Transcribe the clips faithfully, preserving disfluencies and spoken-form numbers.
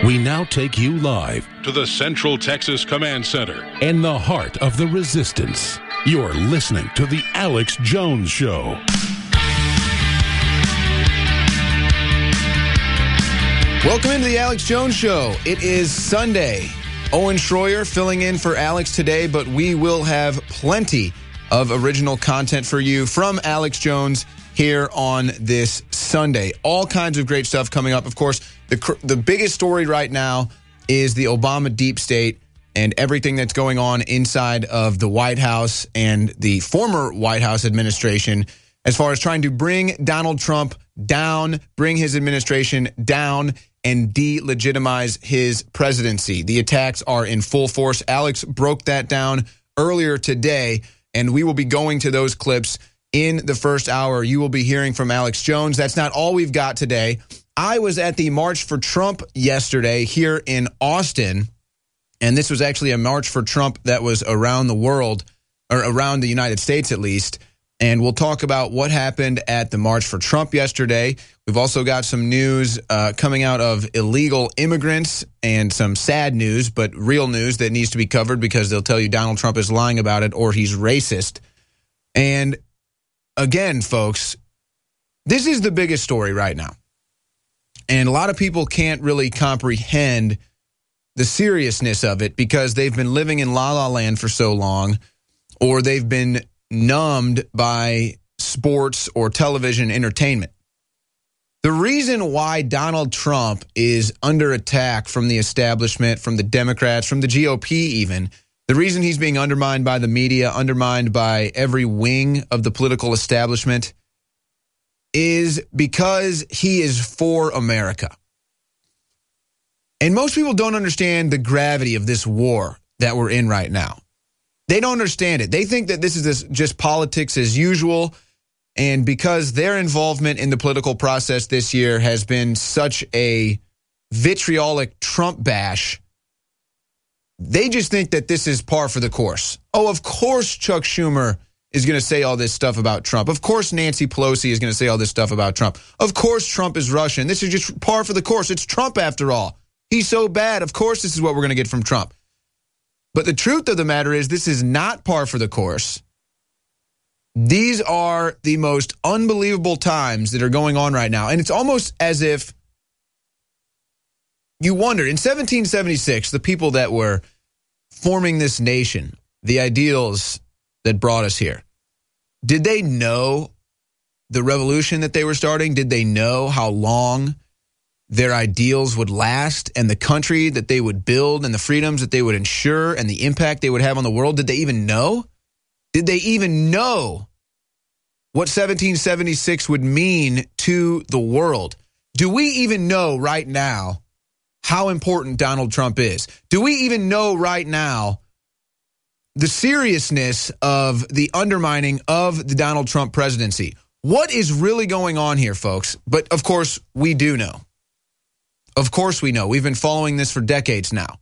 We now take you live to the Central Texas Command Center in the heart of the resistance. You're listening to The Alex Jones Show. Welcome into The Alex Jones Show. It is Sunday. Owen Schroyer filling in for Alex today, but we will have plenty of original content for you from Alex Jones here on this Sunday. All kinds of great stuff coming up. Of course, the the biggest story right now is the Obama deep state and everything that's going on inside of the White House and the former White House administration as far as trying to bring Donald Trump down, bring his administration down, and delegitimize his presidency. The attacks are in full force. Alex broke that down earlier today, and we will be going to those clips in the first hour. You will be hearing from Alex Jones. That's not all we've got today. I was at the March for Trump yesterday here in Austin, and this was actually a March for Trump that was around the world, or around the United States at least. And we'll talk about what happened at the March for Trump yesterday. We've also got some news uh, coming out of illegal immigrants and some sad news, but real news that needs to be covered because they'll tell you Donald Trump is lying about it or he's racist. And again, folks, this is the biggest story right now. And a lot of people can't really comprehend the seriousness of it because they've been living in La La Land for so long, or they've been numbed by sports or television entertainment. The reason why Donald Trump is under attack from the establishment, from the Democrats, from the G O P even, the reason he's being undermined by the media, undermined by every wing of the political establishment, is because he is for America. And most people don't understand the gravity of this war that we're in right now. They don't understand it. They think that this is this just politics as usual. And because their involvement in the political process this year has been such a vitriolic Trump bash, they just think that this is par for the course. Oh, of course Chuck Schumer is going to say all this stuff about Trump. Of course Nancy Pelosi is going to say all this stuff about Trump. Of course Trump is Russian. This is just par for the course. It's Trump after all. He's so bad. Of course this is what we're going to get from Trump. But the truth of the matter is this is not par for the course. These are the most unbelievable times that are going on right now. And it's almost as if you wonder, in seventeen seventy-six, the people that were forming this nation, the ideals that brought us here, did they know the revolution that they were starting? Did they know how long their ideals would last and the country that they would build and the freedoms that they would ensure and the impact they would have on the world? Did they even know? Did they even know what seventeen seventy-six would mean to the world? Do we even know right now how important Donald Trump is? Do we even know right now the seriousness of the undermining of the Donald Trump presidency? What is really going on here, folks? But of course, we do know. Of course we know. We've been following this for decades now.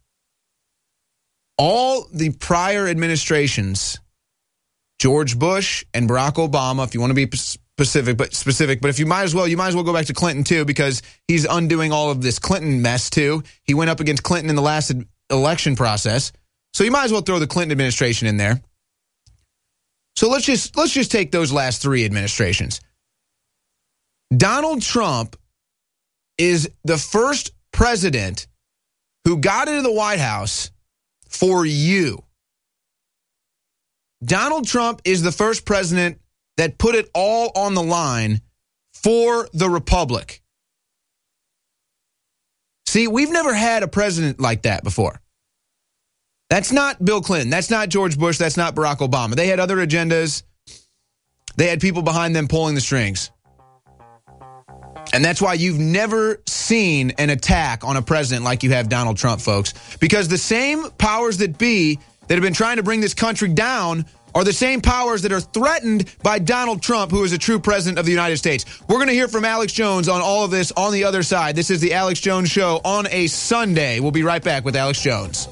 All the prior administrations, George Bush and Barack Obama, if you want to be specific, but specific, but if you might as well, you might as well go back to Clinton too, because he's undoing all of this Clinton mess too. He went up against Clinton in the last election process. So you might as well throw the Clinton administration in there. So let's just let's just take those last three administrations. Donald Trump is the first president who got into the White House for you. Donald Trump is the first president that put it all on the line for the Republic. See, we've never had a president like that before. That's not Bill Clinton. That's not George Bush. That's not Barack Obama. They had other agendas. They had people behind them pulling the strings. And that's why you've never seen an attack on a president like you have Donald Trump, folks. Because the same powers that be that have been trying to bring this country down are the same powers that are threatened by Donald Trump, who is a true president of the United States. We're going to hear from Alex Jones on all of this on the other side. This is the Alex Jones Show on a Sunday. We'll be right back with Alex Jones.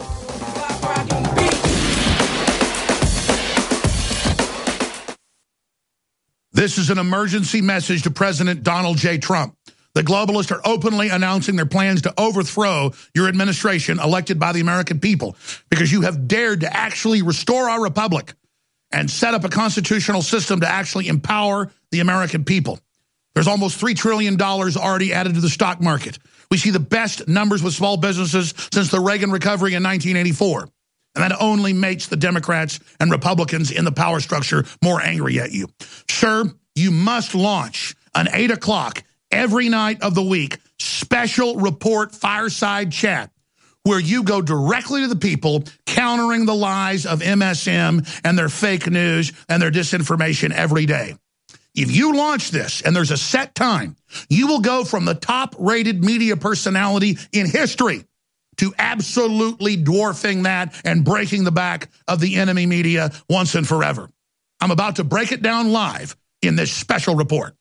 This is an emergency message to President Donald J. Trump. The globalists are openly announcing their plans to overthrow your administration elected by the American people because you have dared to actually restore our republic and set up a constitutional system to actually empower the American people. There's almost three trillion dollars already added to the stock market. We see the best numbers with small businesses since the Reagan recovery in nineteen eighty-four. And that only makes the Democrats and Republicans in the power structure more angry at you. Sir, you must launch an eight o'clock every night of the week special report fireside chat where you go directly to the people countering the lies of M S M and their fake news and their disinformation every day. If you launch this and there's a set time, you will go from the top-rated media personality in history to absolutely dwarfing that and breaking the back of the enemy media once and forever. I'm about to break it down live in this special report.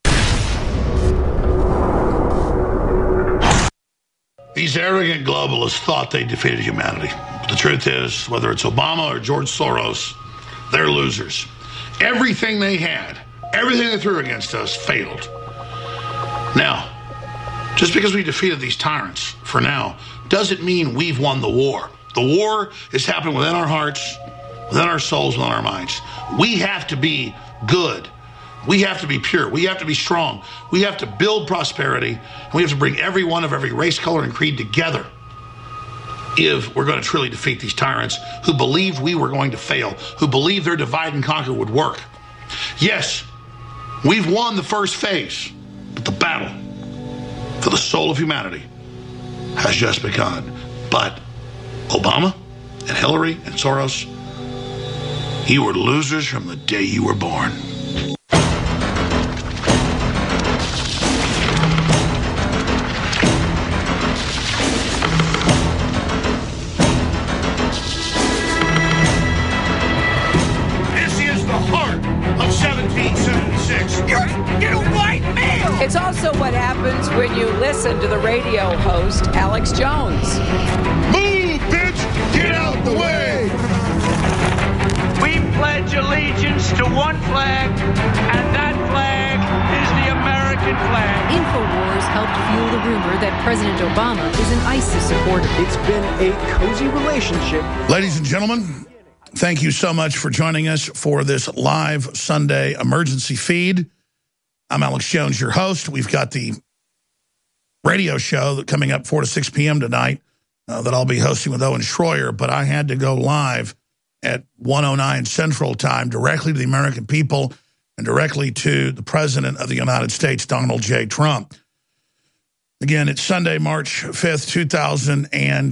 These arrogant globalists thought they defeated humanity. But the truth is, whether it's Obama or George Soros, they're losers. Everything they had, everything they threw against us failed. Now, just because we defeated these tyrants for now doesn't mean we've won the war. The war is happening within our hearts, within our souls, within our minds. We have to be good. We have to be pure. We have to be strong. We have to build prosperity. And we have to bring everyone of every race, color, and creed together if we're going to truly defeat these tyrants who believed we were going to fail, who believed their divide and conquer would work. Yes, we've won the first phase, but the battle for the soul of humanity has just begun. But Obama and Hillary and Soros, you were losers from the day you were born. It's also what happens when you listen to the radio host, Alex Jones. Move, bitch! Get out the way! We pledge allegiance to one flag, and that flag is the American flag. InfoWars helped fuel the rumor that President Obama is an ISIS supporter. It's been a cozy relationship. Ladies and gentlemen, thank you so much for joining us for this live Sunday emergency feed. I'm Alex Jones, your host. We've got the radio show that coming up four to six p m tonight uh, that I'll be hosting with Owen Schroyer, but I had to go live at one oh nine Central Time directly to the American people and directly to the President of the United States, Donald J. Trump. Again, it's Sunday, March fifth, two thousand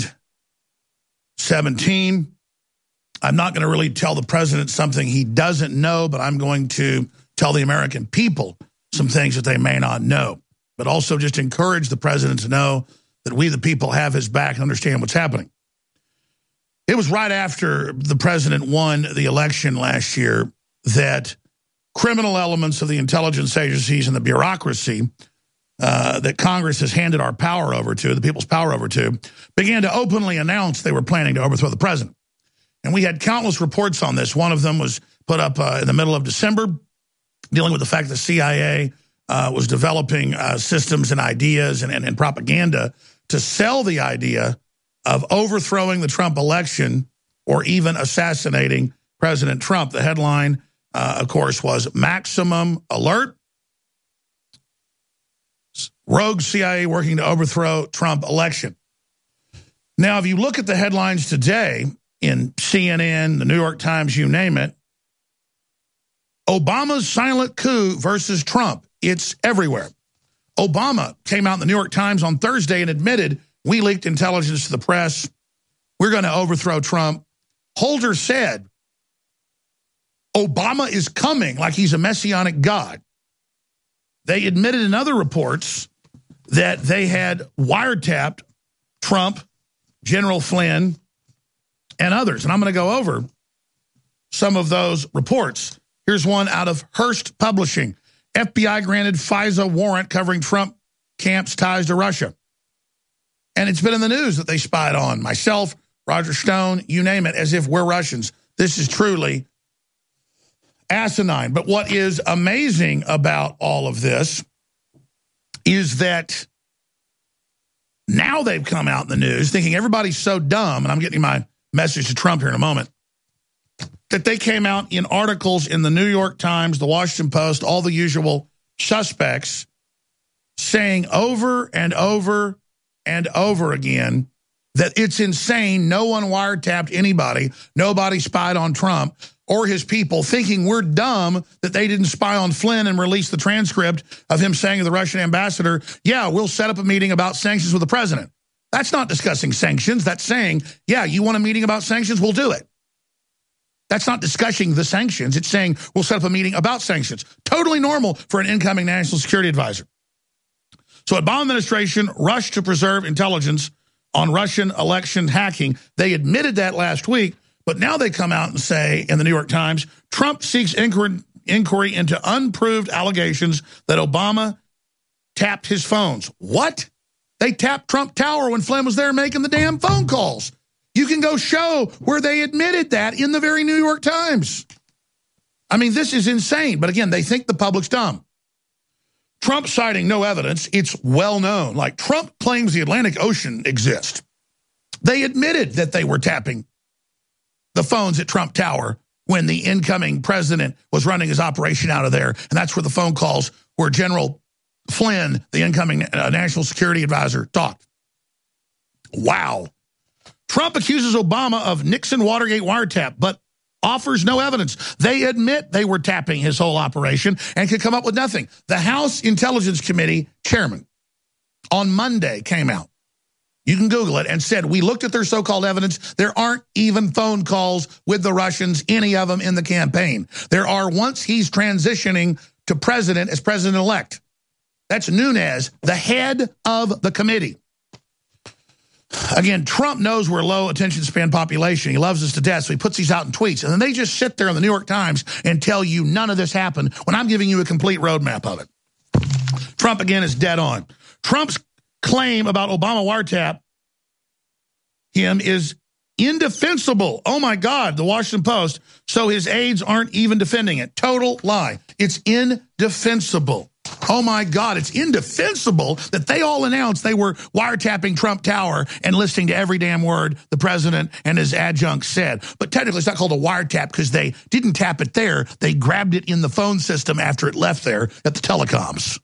seventeen. I'm not going to really tell the President something he doesn't know, but I'm going to tell the American people some things that they may not know, but also just encourage the President to know that we, the people, have his back and understand what's happening. It was right after the President won the election last year that criminal elements of the intelligence agencies and the bureaucracy uh, that Congress has handed our power over to, the people's power over to, began to openly announce they were planning to overthrow the President. And we had countless reports on this. One of them was put up uh, in the middle of December, dealing with the fact the C I A uh, was developing uh, systems and ideas and, and, and propaganda to sell the idea of overthrowing the Trump election or even assassinating President Trump. The headline, uh, of course, was Maximum Alert. Rogue C I A working to overthrow Trump election. Now, if you look at the headlines today in C N N, the New York Times, you name it, Obama's silent coup versus Trump. It's everywhere. Obama came out in the New York Times on Thursday and admitted, we leaked intelligence to the press. We're going to overthrow Trump. Holder said, Obama is coming like he's a messianic god. They admitted in other reports that they had wiretapped Trump, General Flynn, and others. And I'm going to go over some of those reports. Here's one out of Hearst Publishing. F B I granted FISA warrant covering Trump camp's ties to Russia. And it's been in the news that they spied on myself, Roger Stone, you name it, as if we're Russians. This is truly asinine. But what is amazing about all of this is that Now they've come out in the news thinking everybody's so dumb, and I'm getting my message to Trump here in a moment, that they came out in articles in the New York Times, the Washington Post, all the usual suspects, saying over and over and over again that it's insane, no one wiretapped anybody, nobody spied on Trump or his people, thinking we're dumb that they didn't spy on Flynn and release the transcript of him saying to the Russian ambassador, yeah, we'll set up a meeting about sanctions with the president. That's not discussing sanctions. That's saying, yeah, you want a meeting about sanctions? We'll do it. That's not discussing the sanctions. It's saying we'll set up a meeting about sanctions. Totally normal for an incoming national security advisor. So Obama administration rushed to preserve intelligence on Russian election hacking. They admitted that last week, but now they come out and say in the New York Times, Trump seeks inquiry, inquiry into unproved allegations that Obama tapped his phones. What? They tapped Trump Tower when Flynn was there making the damn phone calls. You can go show where they admitted that in the very New York Times. I mean, this is insane. But again, they think the public's dumb. Trump citing no evidence. It's well known. Like, Trump claims the Atlantic Ocean exists. They admitted that they were tapping the phones at Trump Tower when the incoming president was running his operation out of there. And that's where the phone calls where General Flynn, the incoming uh, national security advisor, talked. Wow. Trump accuses Obama of Nixon Watergate wiretap, but offers no evidence. They admit they were tapping his whole operation and could come up with nothing. The House Intelligence Committee chairman on Monday came out. You can Google it, and said, we looked at their so-called evidence. There aren't even phone calls with the Russians, any of them in the campaign. There are once he's transitioning to president as president-elect. That's Nunes, the head of the committee. Again, Trump knows we're a low attention span population. He loves us to death, so he puts these out in tweets. And then they just sit there in the New York Times and tell you none of this happened when I'm giving you a complete roadmap of it. Trump, again, is dead on. Trump's claim about Obama wiretap him is indefensible. Oh, my God, the Washington Post. So his aides aren't even defending it. Total lie. It's indefensible. Oh, my God, it's indefensible that they all announced they were wiretapping Trump Tower and listening to every damn word the president and his adjuncts said. But technically, it's not called a wiretap because they didn't tap it there. They grabbed it in the phone system after it left there at the telecoms.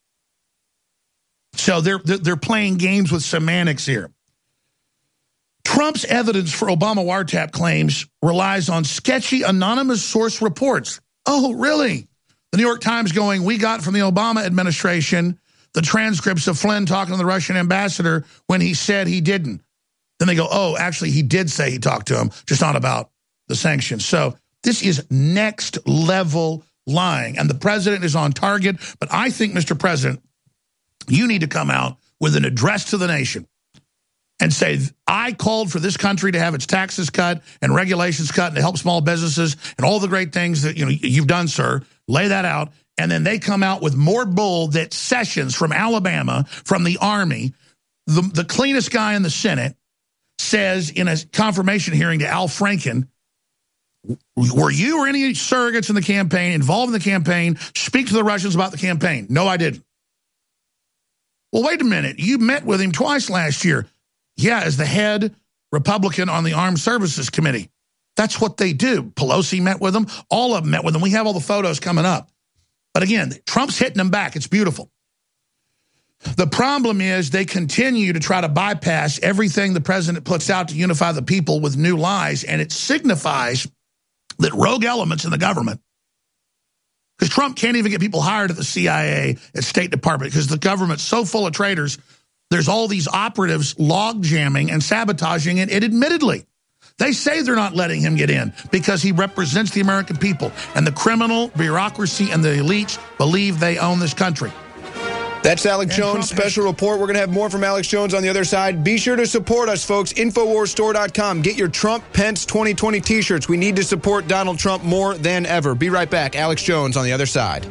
So they're, they're playing games with semantics here. Trump's evidence for Obama wiretap claims relies on sketchy anonymous source reports. Oh, really? The New York Times going, we got from the Obama administration the transcripts of Flynn talking to the Russian ambassador when he said he didn't. Then they go, oh, actually, he did say he talked to him, just not about the sanctions. So this is next level lying. And the president is on target. But I think, Mister President, you need to come out with an address to the nation and say, I called for this country to have its taxes cut and regulations cut and to help small businesses and all the great things that you know you've done, sir. Lay that out. And then they come out with more bull that Sessions from Alabama, from the Army, the, the cleanest guy in the Senate, says in a confirmation hearing to Al Franken, were you or any surrogates in the campaign, involved in the campaign, speak to the Russians about the campaign? No, I didn't. Well, wait a minute. You met with him twice last year. Yeah, as the head Republican on the Armed Services Committee. That's what they do. Pelosi met with them. All of them met with them. We have all the photos coming up. But again, Trump's hitting them back. It's beautiful. The problem is they continue to try to bypass everything the president puts out to unify the people with new lies, and it signifies that rogue elements in the government, because Trump can't even get people hired at the C I A, at State Department, because the government's so full of traitors. There's all these operatives log jamming and sabotaging it, it admittedly. They say they're not letting him get in because he represents the American people, and the criminal bureaucracy and the elites believe they own this country. That's Alex And Jones' Trump special report. We're going to have more from Alex Jones on the other side. Be sure to support us, folks. Infowars store dot com. Get your Trump Pence twenty twenty t-shirts. We need to support Donald Trump more than ever. Be right back. Alex Jones on the other side.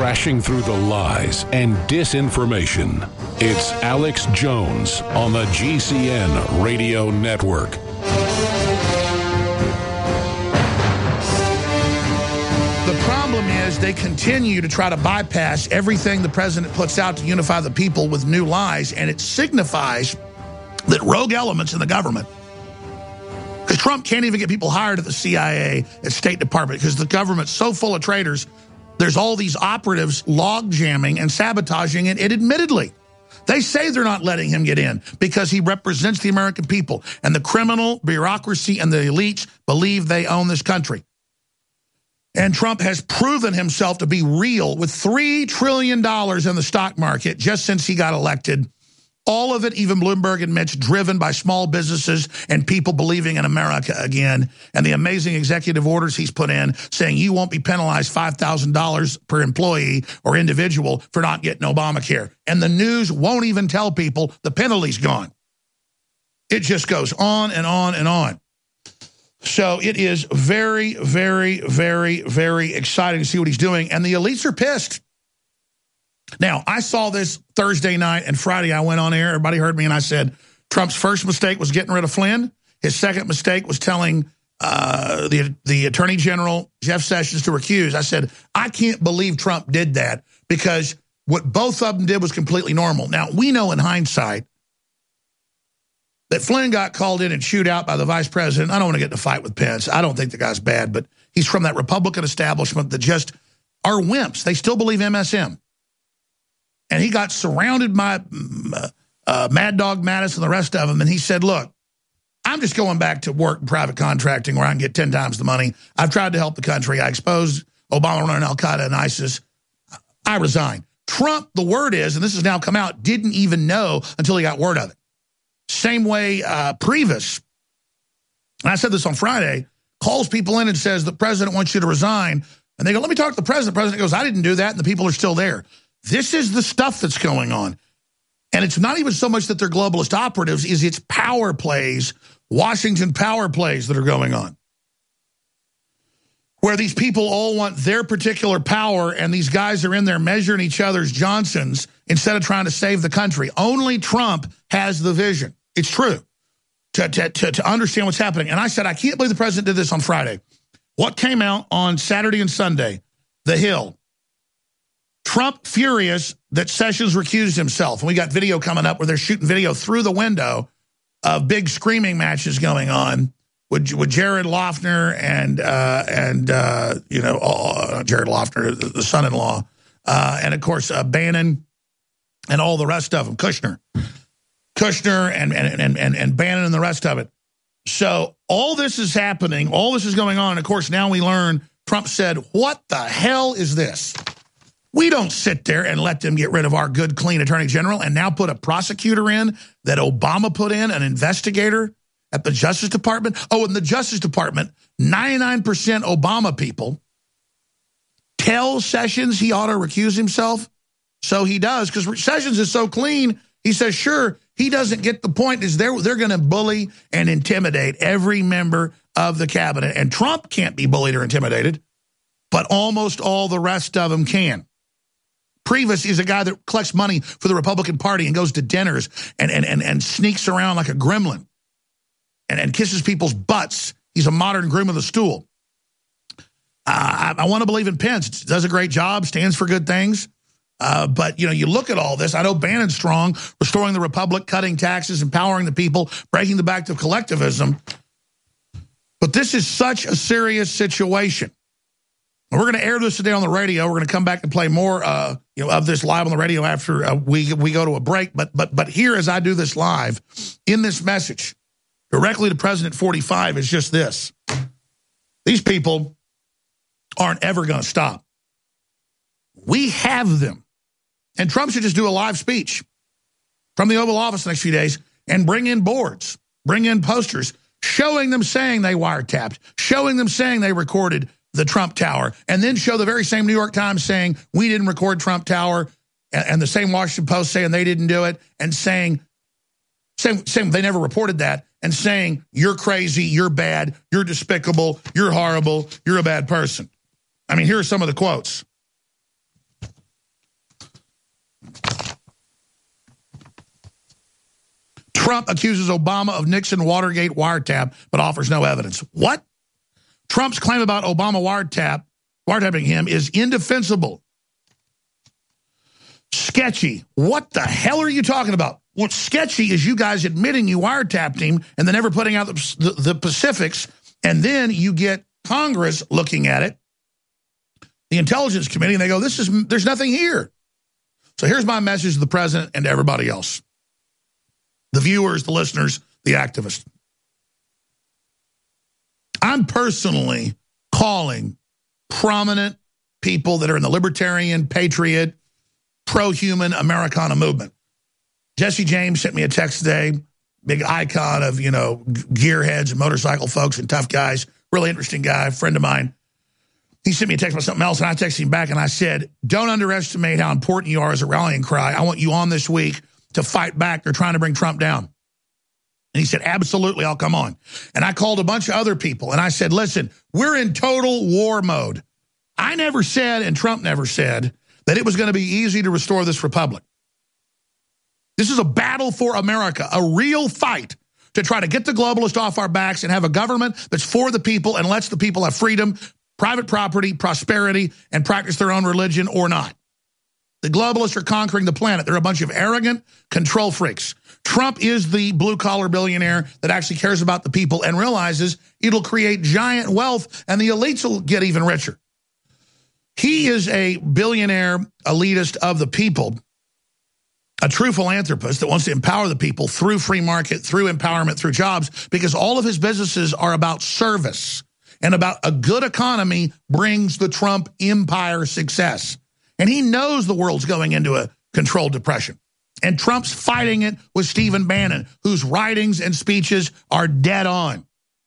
crashing through the lies and disinformation. It's Alex Jones on the G C N Radio Network. The problem is they continue to try to bypass everything the president puts out to unify the people with new lies, and it signifies that rogue elements in the government, because Trump can't even get people hired at the C I A, at State Department, because the government's so full of traitors. There's all these operatives log jamming and sabotaging it, and admittedly. They say they're not letting him get in because he represents the American people, and the criminal bureaucracy and the elites believe they own this country. And Trump has proven himself to be real with three trillion dollars in the stock market just since he got elected. All of it, even Bloomberg admits, driven by small businesses and people believing in America again. And the amazing executive orders he's put in saying you won't be penalized five thousand dollars per employee or individual for not getting Obamacare. And the news won't even tell people the penalty's gone. It just goes on and on and on. So it is very, very, very, very exciting to see what he's doing. And the elites are pissed. Now, I saw this Thursday night, and Friday I went on air. Everybody heard me, and I said Trump's first mistake was getting rid of Flynn. His second mistake was telling uh, the, the Attorney General, Jeff Sessions, to recuse. I said, I can't believe Trump did that, because what both of them did was completely normal. Now, we know in hindsight that Flynn got called in and chewed out by the vice president. I don't want to get in a fight with Pence. I don't think the guy's bad, but he's from that Republican establishment that just are wimps. They still believe M S M. And he got surrounded by uh, Mad Dog Mattis and the rest of them, and he said, look, I'm just going back to work in private contracting where I can get ten times the money. I've tried to help the country. I exposed Obama and Al-Qaeda and ISIS. I resign. Trump, the word is, and this has now come out, didn't even know until he got word of it. Same way uh, Priebus, and I said this on Friday, calls people in and says the president wants you to resign. And they go, let me talk to the president. The president goes, I didn't do that, and the people are still there. This is the stuff that's going on. And it's not even so much that they're globalist operatives, is it's power plays, Washington power plays that are going on, where these people all want their particular power, and these guys are in there measuring each other's Johnsons instead of trying to save the country. Only Trump has the vision. It's true, to, to, to, to understand what's happening. And I said, I can't believe the president did this on Friday. What came out on Saturday and Sunday? The Hill. Trump furious that Sessions recused himself. And we got video coming up where they're shooting video through the window of big screaming matches going on with, with Jared Loughner and, uh, and uh, you know, uh, Jared Loughner, the, the son-in-law, uh, and, of course, uh, Bannon and all the rest of them, Kushner. Kushner and, and, and, and, and Bannon and the rest of it. So all this is happening. All this is going on. And, of course, now we learn Trump said, what the hell is this? We don't sit there and let them get rid of our good, clean attorney general and now put a prosecutor in that Obama put in, an investigator at the Justice Department. Oh, in the Justice Department, ninety-nine percent Obama people tell Sessions he ought to recuse himself. So he does, because Sessions is so clean. He says, sure, he doesn't get the point. Is they're, they're going to bully and intimidate every member of the cabinet. And Trump can't be bullied or intimidated, but almost all the rest of them can. Priebus is a guy that collects money for the Republican Party and goes to dinners and, and, and, and sneaks around like a gremlin and, and kisses people's butts. He's a modern groom of the stool. Uh, I, I want to believe in Pence. Does a great job, stands for good things. Uh, but, you know, you look at all this. I know Bannon's strong, restoring the republic, cutting taxes, empowering the people, breaking the back of collectivism. But this is such a serious situation. We're going to air this today on the radio. We're going to come back and play more uh, you know, of this live on the radio after uh, we, we go to a break. But, but, but here, as I do this live, in this message, directly to President forty-five, is just this. These people aren't ever going to stop. We have them. And Trump should just do a live speech from the Oval Office the next few days and bring in boards, bring in posters, showing them saying they wiretapped, showing them saying they recorded the Trump Tower, and then show the very same New York Times saying we didn't record Trump Tower, and, and the same Washington Post saying they didn't do it, and saying, saying, saying they never reported that, and saying you're crazy, you're bad, you're despicable, you're horrible, you're a bad person. I mean, here are some of the quotes. Trump accuses Obama of Nixon Watergate wiretap, but offers no evidence. What? Trump's claim about Obama wiretap, wiretapping him is indefensible. Sketchy. What the hell are you talking about? What's sketchy is you guys admitting you wiretapped him and then never putting out the, the, the specifics, and then you get Congress looking at it, the Intelligence Committee, and they go, "This is there's nothing here." So here's my message to the president and to everybody else. The viewers, the listeners, the activists. I'm personally calling prominent people that are in the libertarian, patriot, pro-human Americana movement. Jesse James sent me a text today, big icon of, you know, gearheads and motorcycle folks and tough guys, really interesting guy, friend of mine. He sent me a text about something else, and I texted him back, and I said, don't underestimate how important you are as a rallying cry. I want you on this week to fight back. They're trying to bring Trump down. And he said, absolutely, I'll come on. And I called a bunch of other people, and I said, listen, we're in total war mode. I never said, and Trump never said, that it was going to be easy to restore this republic. This is a battle for America, a real fight to try to get the globalists off our backs and have a government that's for the people and lets the people have freedom, private property, prosperity, and practice their own religion or not. The globalists are conquering the planet. They're a bunch of arrogant control freaks. Trump is the blue-collar billionaire that actually cares about the people and realizes it'll create giant wealth and the elites will get even richer. He is a billionaire elitist of the people, a true philanthropist that wants to empower the people through free market, through empowerment, through jobs, because all of his businesses are about service and about a good economy brings the Trump empire success. And he knows the world's going into a controlled depression. And Trump's fighting it with Stephen Bannon, whose writings and speeches are dead on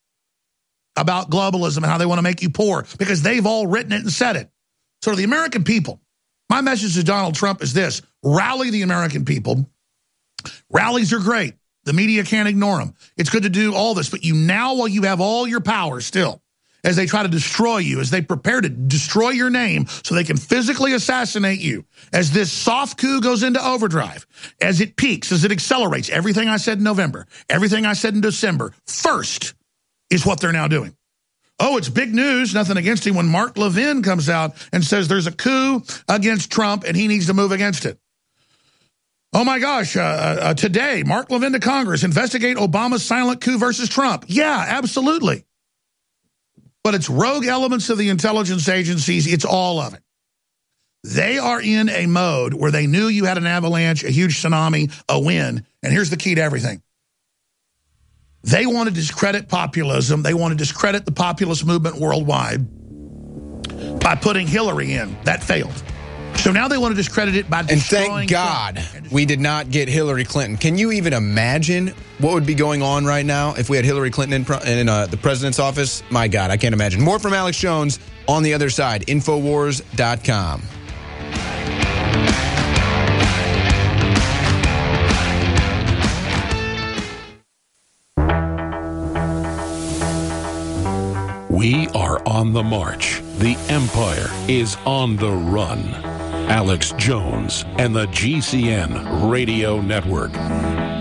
about globalism and how they want to make you poor, because they've all written it and said it. So to the American people, my message to Donald Trump is this: rally the American people. Rallies are great. The media can't ignore them. It's good to do all this, but you now, while you have all your power still, as they try to destroy you, as they prepare to destroy your name so they can physically assassinate you, as this soft coup goes into overdrive, as it peaks, as it accelerates, everything I said in November, everything I said in December, first is what they're now doing. Oh, it's big news, nothing against him, when Mark Levin comes out and says there's a coup against Trump and he needs to move against it. Oh, my gosh, uh, uh, today, Mark Levin to Congress, investigate Obama's silent coup versus Trump. Yeah, absolutely. But it's rogue elements of the intelligence agencies. It's all of it. They are in a mode where they knew you had an avalanche, a huge tsunami, a wind. And here's the key to everything. They want to discredit populism. They want to discredit the populist movement worldwide by putting Hillary in. That failed. So now they want to discredit it by destroying And thank God we did not get Hillary Clinton. Can you even imagine what would be going on right now if we had Hillary Clinton in, in uh, the president's office? My God, I can't imagine. More from Alex Jones on the other side. Infowars dot com. We are on the march. The empire is on the run. Alex Jones and the G C N Radio Network. But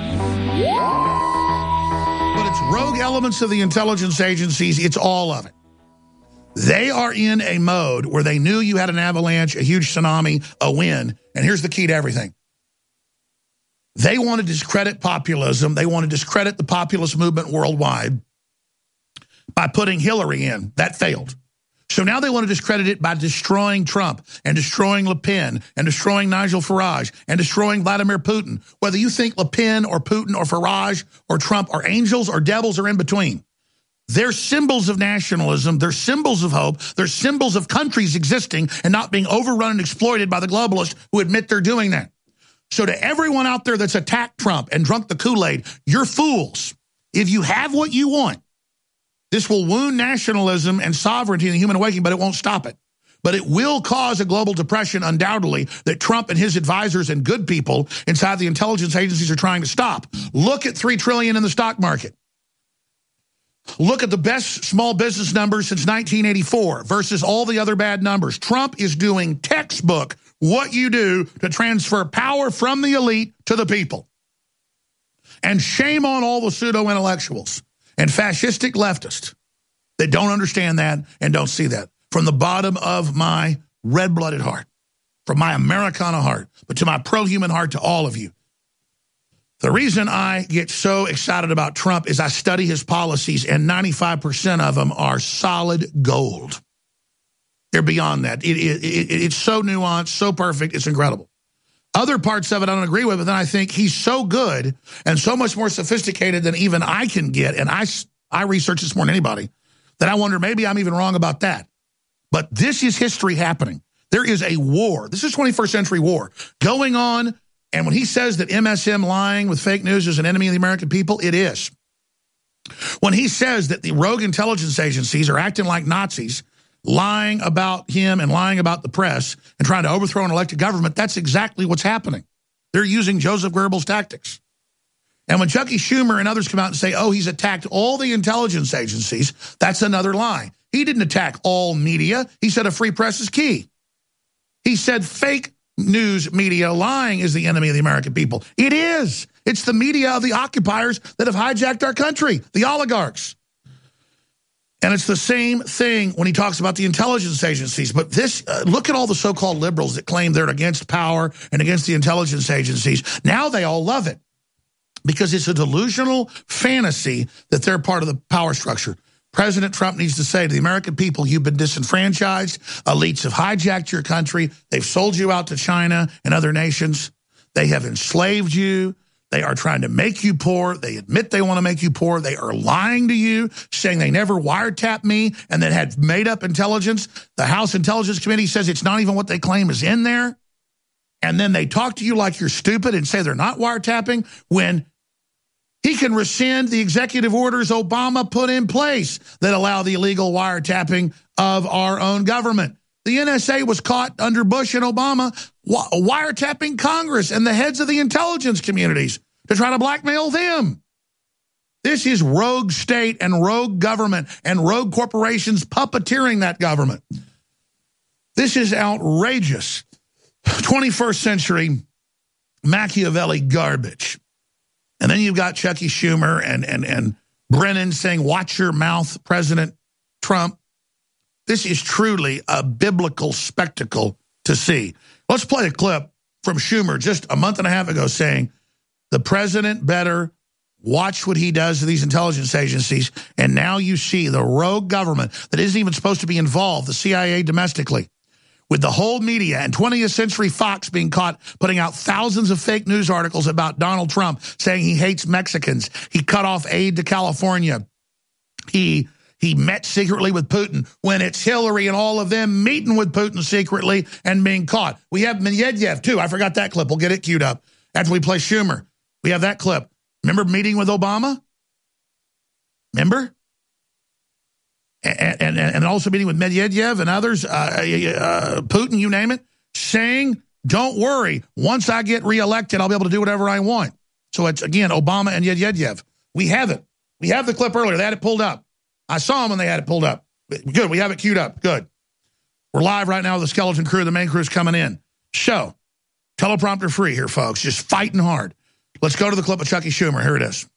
it's rogue elements of the intelligence agencies. It's all of it. They are in a mode where they knew you had an avalanche, a huge tsunami, a wind. And here's the key to everything. They want to discredit populism. They want to discredit the populist movement worldwide by putting Hillary in. That failed. So now they want to discredit it by destroying Trump and destroying Le Pen and destroying Nigel Farage and destroying Vladimir Putin. Whether you think Le Pen or Putin or Farage or Trump are angels or devils or in between, they're symbols of nationalism. They're symbols of hope. They're symbols of countries existing and not being overrun and exploited by the globalists who admit they're doing that. So to everyone out there that's attacked Trump and drunk the Kool-Aid, you're fools. If you have what you want, this will wound nationalism and sovereignty in the human awakening, but it won't stop it. But it will cause a global depression, undoubtedly, that Trump and his advisors and good people inside the intelligence agencies are trying to stop. Look at three trillion dollars in the stock market. Look at the best small business numbers since nineteen eighty-four versus all the other bad numbers. Trump is doing textbook what you do to transfer power from the elite to the people. And shame on all the pseudo-intellectuals and fascistic leftists that don't understand that and don't see that. From the bottom of my red-blooded heart, from my Americana heart, but to my pro-human heart to all of you. The reason I get so excited about Trump is I study his policies, and ninety-five percent of them are solid gold. They're beyond that. It, it, it, it's so nuanced, so perfect, it's incredible. Other parts of it I don't agree with, but then I think he's so good and so much more sophisticated than even I can get, and I, I research this more than anybody, that I wonder maybe I'm even wrong about that. But this is history happening. There is a war. This is twenty-first century war going on, and when he says that M S M lying with fake news is an enemy of the American people, it is. When he says that the rogue intelligence agencies are acting like Nazis, lying about him and lying about the press and trying to overthrow an elected government, that's exactly what's happening. They're using Joseph Goebbels' tactics. And when Chucky Schumer and others come out and say, oh, he's attacked all the intelligence agencies, that's another lie. He didn't attack all media. He said a free press is key. He said fake news media lying is the enemy of the American people. It is. It's the media of the occupiers that have hijacked our country, the oligarchs. And it's the same thing when he talks about the intelligence agencies. But this, uh, look at all the so-called liberals that claim they're against power and against the intelligence agencies. Now they all love it because it's a delusional fantasy that they're part of the power structure. President Trump needs to say to the American people, you've been disenfranchised. Elites have hijacked your country. They've sold you out to China and other nations. They have enslaved you. They are trying to make you poor. They admit they want to make you poor. They are lying to you, saying they never wiretapped me and that had made up intelligence. The House Intelligence Committee says it's not even what they claim is in there. And then they talk to you like you're stupid and say they're not wiretapping when he can rescind the executive orders Obama put in place that allow the illegal wiretapping of our own government. The N S A was caught under Bush and Obama wiretapping Congress and the heads of the intelligence communities to try to blackmail them. This is rogue state and rogue government and rogue corporations puppeteering that government. This is outrageous. twenty-first century Machiavelli garbage. And then you've got Chucky Schumer and, and, and Brennan saying, watch your mouth, President Trump. This is truly a biblical spectacle to see. Let's play a clip from Schumer just a month and a half ago saying the president better watch what he does to these intelligence agencies. And now you see the rogue government that isn't even supposed to be involved, the C I A domestically, with the whole media and twentieth century Fox being caught putting out thousands of fake news articles about Donald Trump saying he hates Mexicans. He cut off aid to California. He... He met secretly with Putin when it's Hillary and all of them meeting with Putin secretly and being caught. We have Medvedev, too. I forgot that clip. We'll get it queued up after we play Schumer. We have that clip. Remember meeting with Obama? Remember? And, and, and also meeting with Medvedev and others, uh, uh, Putin, you name it, saying, don't worry, once I get reelected, I'll be able to do whatever I want. So it's, again, Obama and Medvedev. We have it. We have the clip earlier. They had it pulled up. I saw them when they had it pulled up. Good, we have it queued up. Good. We're live right now with the skeleton crew. The main crew's coming in. So, teleprompter free here, folks. Just fighting hard. Let's go to the clip of Chucky Schumer. Here it is.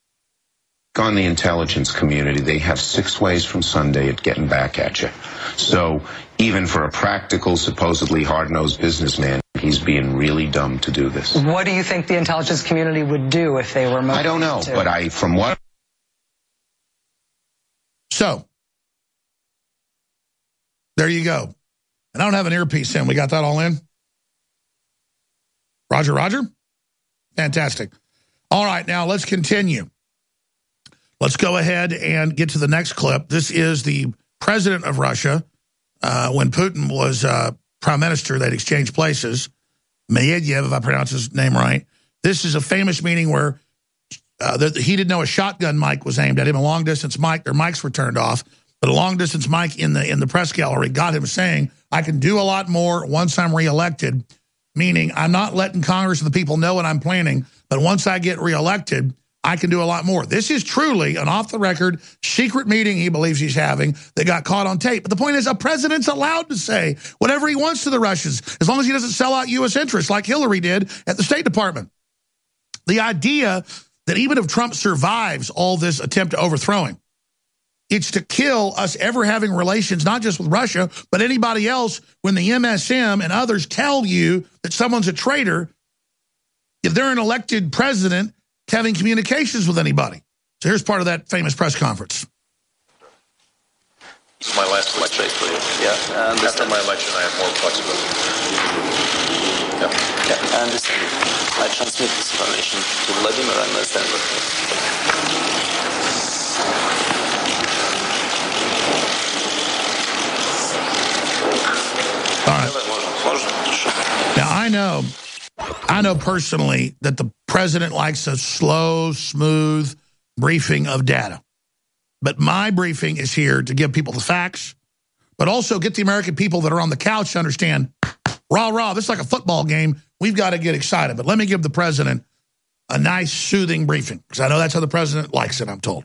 On the intelligence community, they have six ways from Sunday at getting back at you. So, even for a practical, supposedly hard-nosed businessman, he's being really dumb to do this. What do you think the intelligence community would do if they were motivated? I don't know, to? but I, from what... So, there you go. And I don't have an earpiece in. We got that all in? Roger, Roger? Fantastic. All right, now let's continue. Let's go ahead and get to the next clip. This is the president of Russia. Uh, when Putin was uh, prime minister, they'd exchanged places. Medvedev, if I pronounce his name right. This is a famous meeting where Uh, the, he didn't know a shotgun mic was aimed at him. A long-distance mic, their mics were turned off. But a long-distance mic in the in the press gallery got him saying, I can do a lot more once I'm reelected, meaning I'm not letting Congress and the people know what I'm planning, but once I get reelected, I can do a lot more. This is truly an off-the-record secret meeting he believes he's having that got caught on tape. But the point is, a president's allowed to say whatever he wants to the Russians, as long as he doesn't sell out U S interests like Hillary did at the State Department. The idea that even if Trump survives all this attempt to overthrow him, it's to kill us ever having relations, not just with Russia, but anybody else. When the M S M and others tell you that someone's a traitor, if they're an elected president having communications with anybody. So here's part of that famous press conference. This is my last election. Yeah, I understand. After my election, I have more flexibility. Yeah. Yeah, I understand. I transmit this information to Vladimir and understand what. All right. Now, I know, I know personally that the president likes a slow, smooth briefing of data. But my briefing is here to give people the facts, but also get the American people that are on the couch to understand, rah, rah, this is like a football game. We've got to get excited. But let me give the president a nice, soothing briefing, because I know that's how the president likes it, I'm told.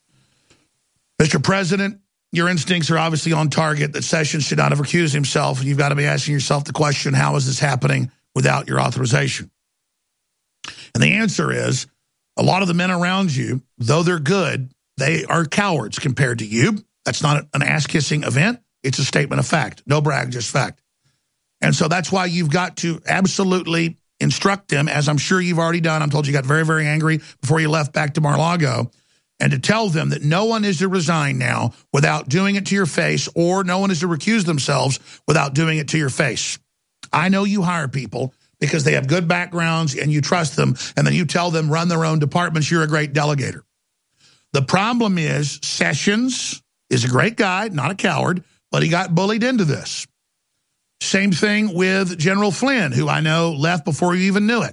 Mister President, your instincts are obviously on target that Sessions should not have recused himself. You've got to be asking yourself the question, how is this happening without your authorization? And the answer is, a lot of the men around you, though they're good, they are cowards compared to you. That's not an ass-kissing event. It's a statement of fact. No brag, just fact. And so that's why you've got to absolutely instruct them, as I'm sure you've already done. I'm told you got very, very angry before you left back to Mar-a-Lago, and to tell them that no one is to resign now without doing it to your face, or no one is to recuse themselves without doing it to your face. I know you hire people because they have good backgrounds and you trust them, and then you tell them run their own departments, you're a great delegator. The problem is Sessions is a great guy, not a coward, but he got bullied into this. Same thing with General Flynn, who I know left before you even knew it.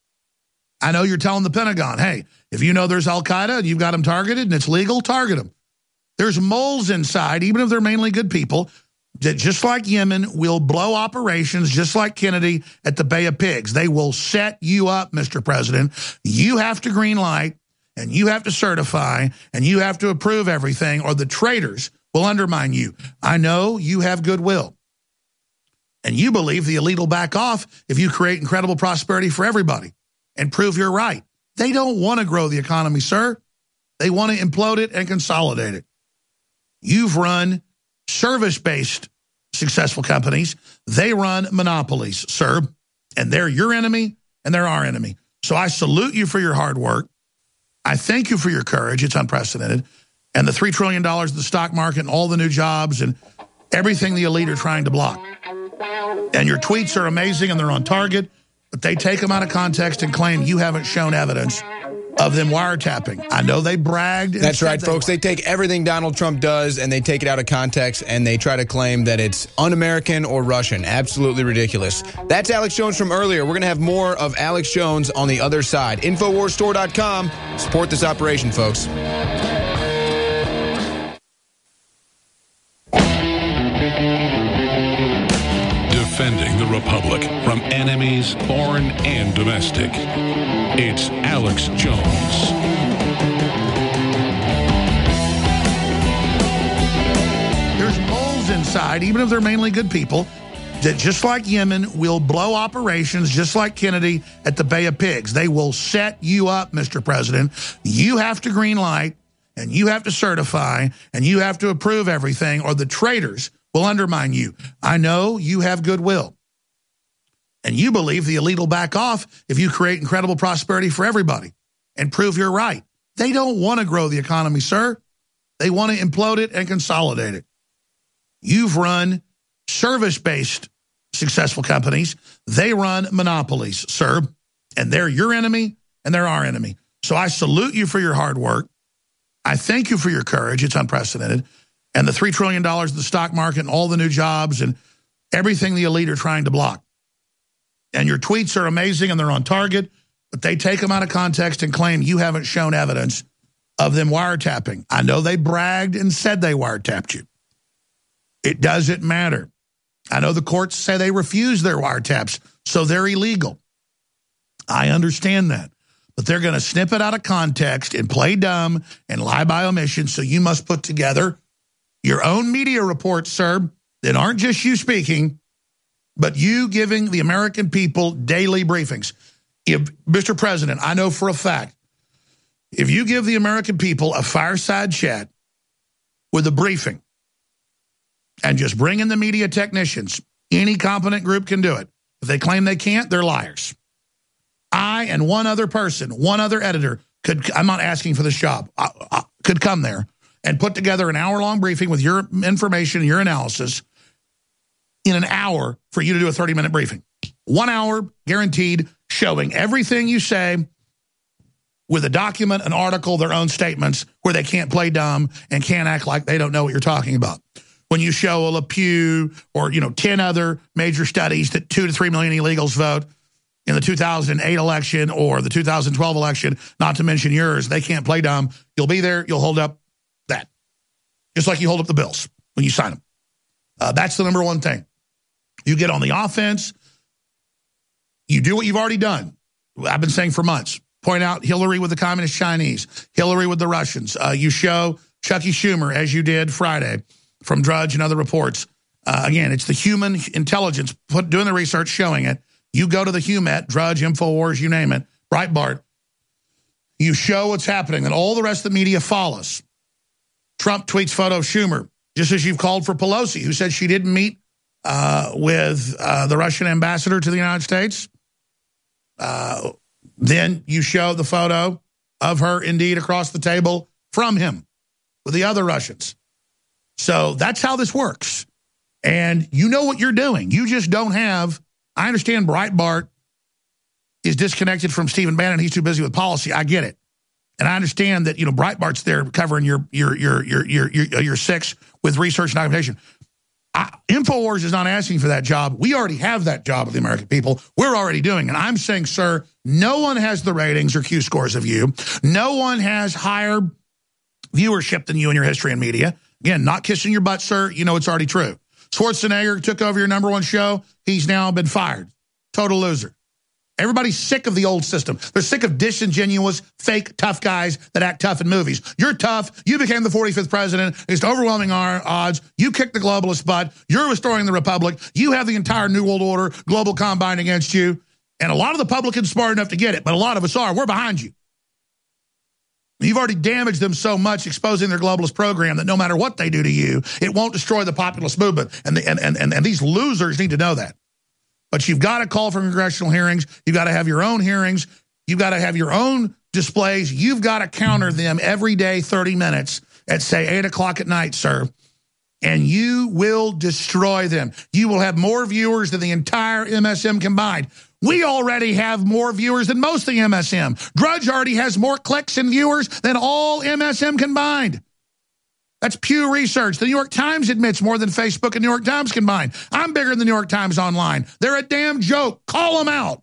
I know you're telling the Pentagon, hey, if you know there's Al-Qaeda and you've got them targeted and it's legal, target them. There's moles inside, even if they're mainly good people, that just like Yemen will blow operations just like Kennedy at the Bay of Pigs. They will set you up, Mister President. You have to green light, and you have to certify, and you have to approve everything, or the traitors will undermine you. I know you have goodwill, and you believe the elite will back off if you create incredible prosperity for everybody and prove you're right. They don't want to grow the economy, sir. They want to implode it and consolidate it. You've run service-based successful companies. They run monopolies, sir, and they're your enemy and they're our enemy. So I salute you for your hard work. I thank you for your courage. It's unprecedented. And the three trillion dollars of the stock market and all the new jobs and everything the elite are trying to block. And your tweets are amazing and they're on target, but they take them out of context and claim you haven't shown evidence of them wiretapping. I know they bragged. That's right, folks. They take everything Donald Trump does and they take it out of context and they try to claim that it's un-American or Russian. Absolutely ridiculous. That's Alex Jones from earlier. We're going to have more of Alex Jones on the other side. Infowars Store dot com. Support this operation, folks. Defending the Republic from enemies, foreign and domestic. It's Alex Jones. There's moles inside, even if they're mainly good people, that just like Yemen will blow operations just like Kennedy at the Bay of Pigs. They will set you up, Mister President. You have to green light, and you have to certify, and you have to approve everything, or the traitors will undermine you. I know you have goodwill, and you believe the elite will back off if you create incredible prosperity for everybody and prove you're right. They don't want to grow the economy, sir. They want to implode it and consolidate it. You've run service-based successful companies. They run monopolies, sir, and they're your enemy and they're our enemy. So I salute you for your hard work. I thank you for your courage. It's unprecedented. And the three trillion dollars of the stock market and all the new jobs and everything the elite are trying to block. And your tweets are amazing and they're on target, but they take them out of context and claim you haven't shown evidence of them wiretapping. I know they bragged and said they wiretapped you. It doesn't matter. I know the courts say they refuse their wiretaps, so they're illegal. I understand that. but they're going to snip it out of context and play dumb and lie by omission, so you must put together your own media reports, sir, that aren't just you speaking, but you giving the American people daily briefings. If, Mister President, I know for a fact, if you give the American people a fireside chat with a briefing and just bring in the media technicians, any competent group can do it. If they claim they can't, they're liars. I and one other person, one other editor, could, I'm not asking for this job, I, I, could come there and put together an hour-long briefing with your information, your analysis, in an hour for you to do a thirty-minute briefing. One hour, guaranteed, showing everything you say with a document, an article, their own statements, where they can't play dumb and can't act like they don't know what you're talking about. When you show a Pew or, you know, ten other major studies that two to three million illegals vote in the two thousand eight election or the two thousand twelve election, not to mention yours, they can't play dumb. You'll be there. You'll hold up that. Just like you hold up the bills when you sign them. Uh, that's the number one thing. You get on the offense. You do what you've already done. I've been saying for months. Point out Hillary with the Communist Chinese, Hillary with the Russians. Uh, you show Chucky Schumer, as you did Friday, from Drudge and other reports. Uh, again, it's the human intelligence put, doing the research, showing it. You go to the HUMET, Drudge, InfoWars, you name it, Breitbart. You show what's happening, and all the rest of the media follows. Trump tweets photo of Schumer, just as you've called for Pelosi, who said she didn't meet uh, with uh, the Russian ambassador to the United States. Uh, then you show the photo of her, indeed, across the table from him with the other Russians. So that's how this works. And you know what you're doing. You just don't have, I understand Breitbart is disconnected from Stephen Bannon. He's too busy with policy. I get it. And I understand that, you know, Breitbart's there covering your your your your your your, your six with research and documentation. I, InfoWars is not asking for that job. We already have that job of the American people. We're already doing it. And I'm saying, sir, no one has the ratings or Q scores of you. No one has higher viewership than you in your history and media. Again, not kissing your butt, sir. You know it's already true. Schwarzenegger took over your number one show. He's now been fired. Total loser. Everybody's sick of the old system. They're sick of disingenuous, fake, tough guys that act tough in movies. You're tough. You became the forty-fifth president. It's overwhelming odds. You kicked the globalist butt. You're restoring the republic. You have the entire New World Order, global combine against you. And a lot of the publicans smart enough to get it, but a lot of us are. We're behind you. You've already damaged them so much exposing their globalist program that no matter what they do to you, it won't destroy the populist movement. And, the, and, and, and, and these losers need to know that. But you've got to call for congressional hearings. You've got to have your own hearings. You've got to have your own displays. You've got to counter them every day, thirty minutes at, say, eight o'clock at night, sir. And you will destroy them. You will have more viewers than the entire M S M combined. We already have more viewers than most of the M S M. Drudge already has more clicks and viewers than all M S M combined. That's Pew Research. The New York Times admits more than Facebook and New York Times combined. I'm bigger than the New York Times online. They're a damn joke. Call them out.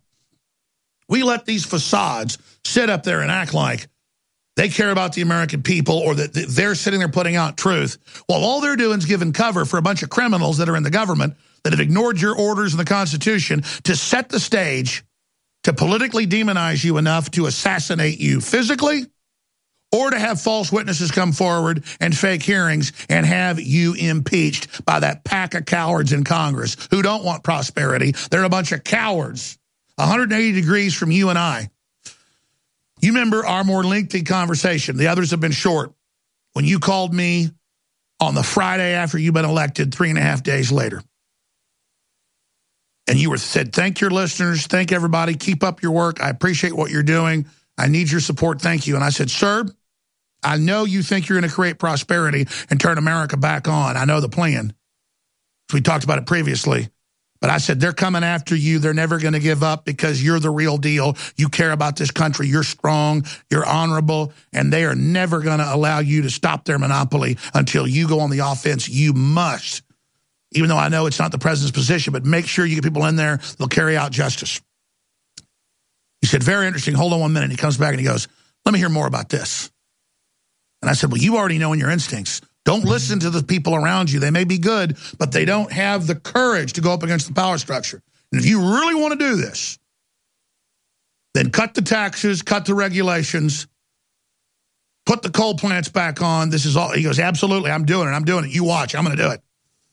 We let these facades sit up there and act like they care about the American people or that they're sitting there putting out truth, while all they're doing is giving cover for a bunch of criminals that are in the government that have ignored your orders in the Constitution to set the stage to politically demonize you enough to assassinate you physically, or to have false witnesses come forward and fake hearings and have you impeached by that pack of cowards in Congress who don't want prosperity. They're a bunch of cowards, one hundred eighty degrees from you and I. You remember our more lengthy conversation. The others have been short. When you called me on the Friday after you've been elected, three and a half days later. And you were said, thank your listeners, thank everybody, keep up your work. I appreciate what you're doing. I need your support. Thank you. And I said, sir, I know you think you're going to create prosperity and turn America back on. I know the plan. We talked about it previously. But I said, they're coming after you. They're never going to give up because you're the real deal. You care about this country. You're strong. You're honorable. And they are never going to allow you to stop their monopoly until you go on the offense. You must. Even though I know it's not the president's position, but make sure you get people in there that'll carry out justice. He said, very interesting. Hold on one minute. He comes back and he goes, let me hear more about this. And I said, well, you already know in your instincts. Don't listen to the people around you. They may be good, but they don't have the courage to go up against the power structure. And if you really want to do this, then cut the taxes, cut the regulations, put the coal plants back on. This is all. He goes, absolutely, I'm doing it. I'm doing it. You watch. I'm going to do it.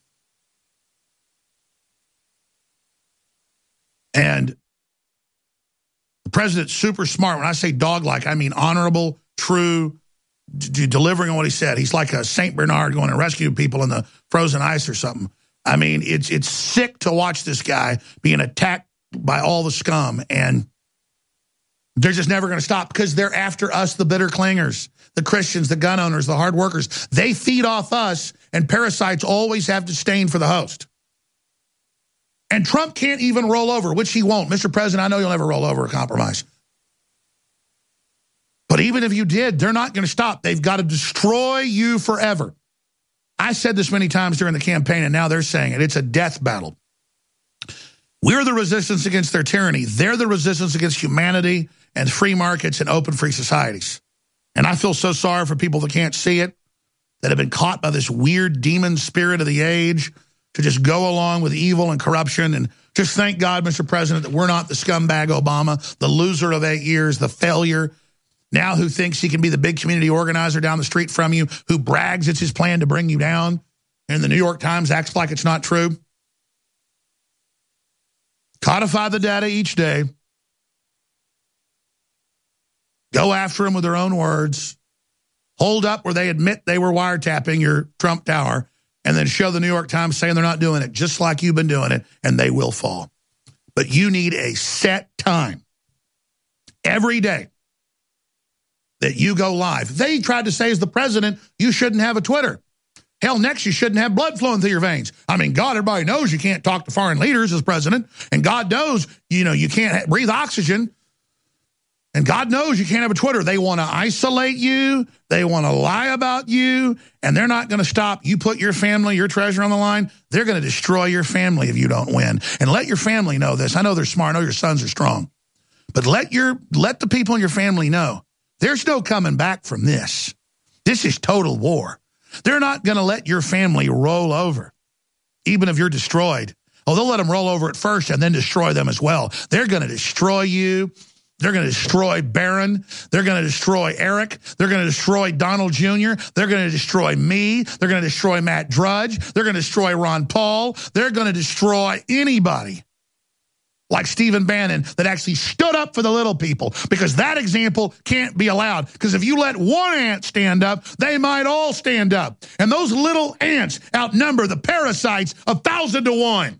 And the president's super smart. When I say dog-like, I mean honorable, true, d- delivering on what he said. He's like a Saint Bernard going to rescue people in the frozen ice or something. I mean, it's it's sick to watch this guy being attacked by all the scum, and they're just never going to stop because they're after us, the bitter clingers, the Christians, the gun owners, the hard workers. They feed off us, and parasites always have disdain for the host. And Trump can't even roll over, which he won't. Mister President, I know you'll never roll over or compromise. But even if you did, they're not going to stop. They've got to destroy you forever. I said this many times during the campaign, and now they're saying it. It's a death battle. We're the resistance against their tyranny. They're the resistance against humanity and free markets and open free societies. And I feel so sorry for people that can't see it, that have been caught by this weird demon spirit of the age to just go along with evil and corruption. And just thank God, Mister President, that we're not the scumbag Obama, the loser of eight years, the failure, now who thinks he can be the big community organizer down the street from you, who brags it's his plan to bring you down, and the New York Times acts like it's not true. Codify the data each day. Go after them with their own words. Hold up where they admit they were wiretapping your Trump Tower, and then show the New York Times saying they're not doing it, just like you've been doing it, and they will fall. But you need a set time every day that you go live. They tried to say, as the president, you shouldn't have a Twitter. Hell, next, you shouldn't have blood flowing through your veins. I mean, God, everybody knows you can't talk to foreign leaders as president, and God knows, you know, you can't breathe oxygen. And God knows you can't have a Twitter. They want to isolate you. They want to lie about you. And they're not going to stop. You put your family, your treasure on the line, they're going to destroy your family if you don't win. And let your family know this. I know they're smart. I know your sons are strong. But let your let the people in your family know there's no coming back from this. This is total war. They're not going to let your family roll over, even if you're destroyed. Oh, they'll let them roll over at first and then destroy them as well. They're going to destroy you. They're going to destroy Barron. They're going to destroy Eric. They're going to destroy Donald Junior They're going to destroy me. They're going to destroy Matt Drudge. They're going to destroy Ron Paul. They're going to destroy anybody like Stephen Bannon that actually stood up for the little people, because that example can't be allowed. Because if you let one ant stand up, they might all stand up. And those little ants outnumber the parasites a thousand to one.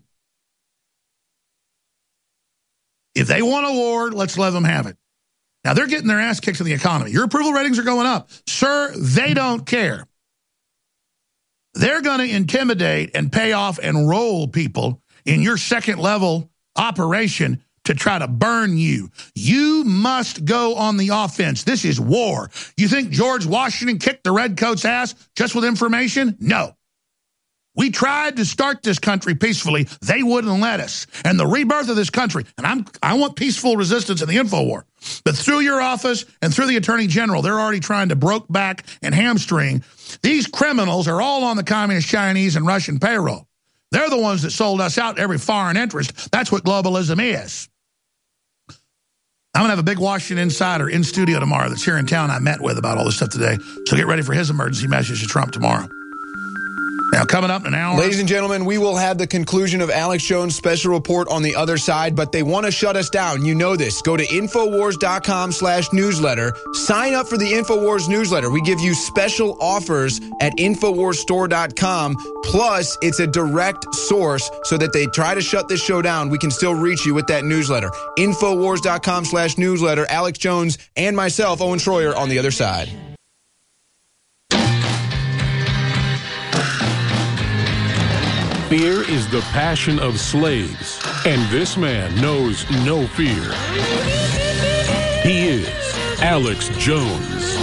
If they want a war, let's let them have it. Now, they're getting their ass kicked in the economy. Your approval ratings are going up. Sir, they don't care. They're going to intimidate and pay off and roll people in your second level operation to try to burn you. You must go on the offense. This is war. You think George Washington kicked the redcoats' ass just with information? No. We tried to start this country peacefully. They wouldn't let us. And the rebirth of this country, and I'm, I want peaceful resistance in the InfoWar. But through your office and through the Attorney General, they're already trying to broke back and hamstring. These criminals are all on the Communist Chinese and Russian payroll. They're the ones that sold us out to every foreign interest. That's what globalism is. I'm going to have a big Washington insider in studio tomorrow that's here in town I met with about all this stuff today. So get ready for his emergency message to Trump tomorrow. Now, coming up in an hour. Ladies and gentlemen, we will have the conclusion of Alex Jones' special report on the other side, but they want to shut us down. You know this. Go to Infowars.com slash newsletter. Sign up for the Infowars newsletter. We give you special offers at Infowars Store dot com. Plus, it's a direct source so that they try to shut this show down. We can still reach you with that newsletter. Infowars.com slash newsletter. Alex Jones and myself, Owen Schroyer, on the other side. Fear is the passion of slaves, and this man knows no fear. He is Alex Jones.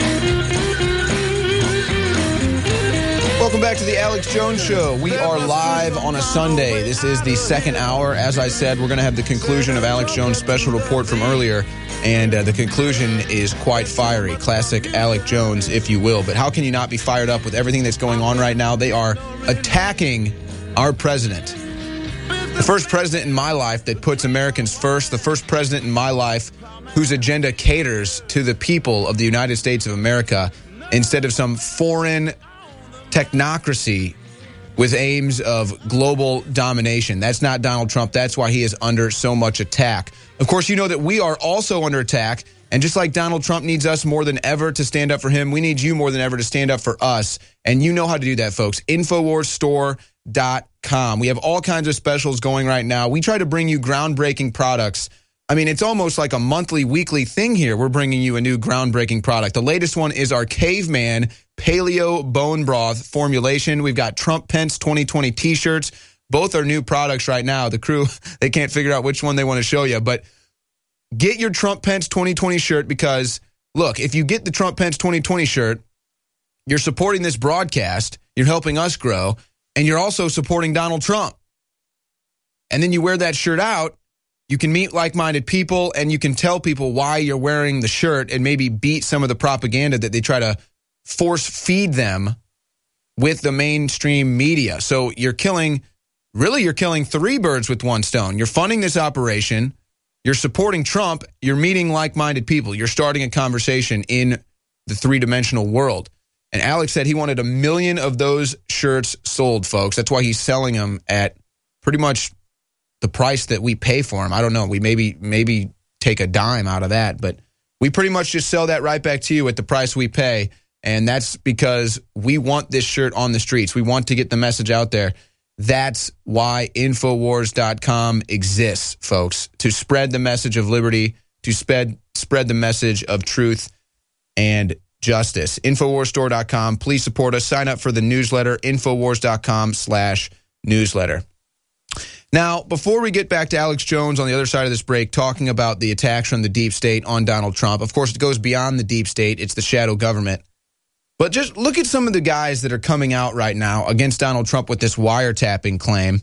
Welcome back to the Alex Jones Show. We are live on a Sunday. This is the second hour. As I said, we're going to have the conclusion of Alex Jones' special report from earlier, and uh, the conclusion is quite fiery. Classic Alex Jones, if you will. But how can you not be fired up with everything that's going on right now? They are attacking our president. The first president in my life that puts Americans first, the first president in my life whose agenda caters to the people of the United States of America instead of some foreign technocracy with aims of global domination. That's not Donald Trump. That's why he is under so much attack. Of course, you know that we are also under attack. And just like Donald Trump needs us more than ever to stand up for him, we need you more than ever to stand up for us. And you know how to do that, folks. Infowars Store dot com. We have all kinds of specials going right now. We try to bring you groundbreaking products. I mean, it's almost like a monthly, weekly thing here. We're bringing you a new groundbreaking product. The latest one is our Caveman Paleo Bone Broth formulation. We've got Trump Pence twenty twenty t-shirts. Both are new products right now. The crew, they can't figure out which one they want to show you. But get your Trump Pence twenty twenty shirt because, look, if you get the Trump Pence twenty twenty shirt, you're supporting this broadcast, you're helping us grow, and you're also supporting Donald Trump. And then you wear that shirt out, you can meet like-minded people, and you can tell people why you're wearing the shirt and maybe beat some of the propaganda that they try to force feed them with the mainstream media. So you're killing, really you're killing three birds with one stone. You're funding this operation, you're supporting Trump, you're meeting like-minded people, you're starting a conversation in the three-dimensional world. And Alex said he wanted a million of those shirts sold, folks. That's why he's selling them at pretty much the price that we pay for them. I don't know. We maybe maybe take a dime out of that, but we pretty much just sell that right back to you at the price we pay. And that's because we want this shirt on the streets. We want to get the message out there. That's why Infowars dot com exists, folks, to spread the message of liberty, to spread spread the message of truth and justice. Infowars Store dot com. Please support us. Sign up for the newsletter, Infowars dot com slash newsletter. Now, before we get back to Alex Jones on the other side of this break, talking about the attacks from the deep state on Donald Trump, of course, it goes beyond the deep state. It's the shadow government. But just look at some of the guys that are coming out right now against Donald Trump with this wiretapping claim.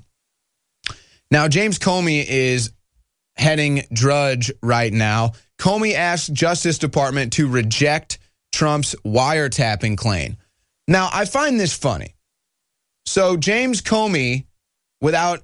Now, James Comey is heading Drudge right now. Comey asked Justice Department to reject Trump's wiretapping claim. Now, I find this funny. So James Comey, without,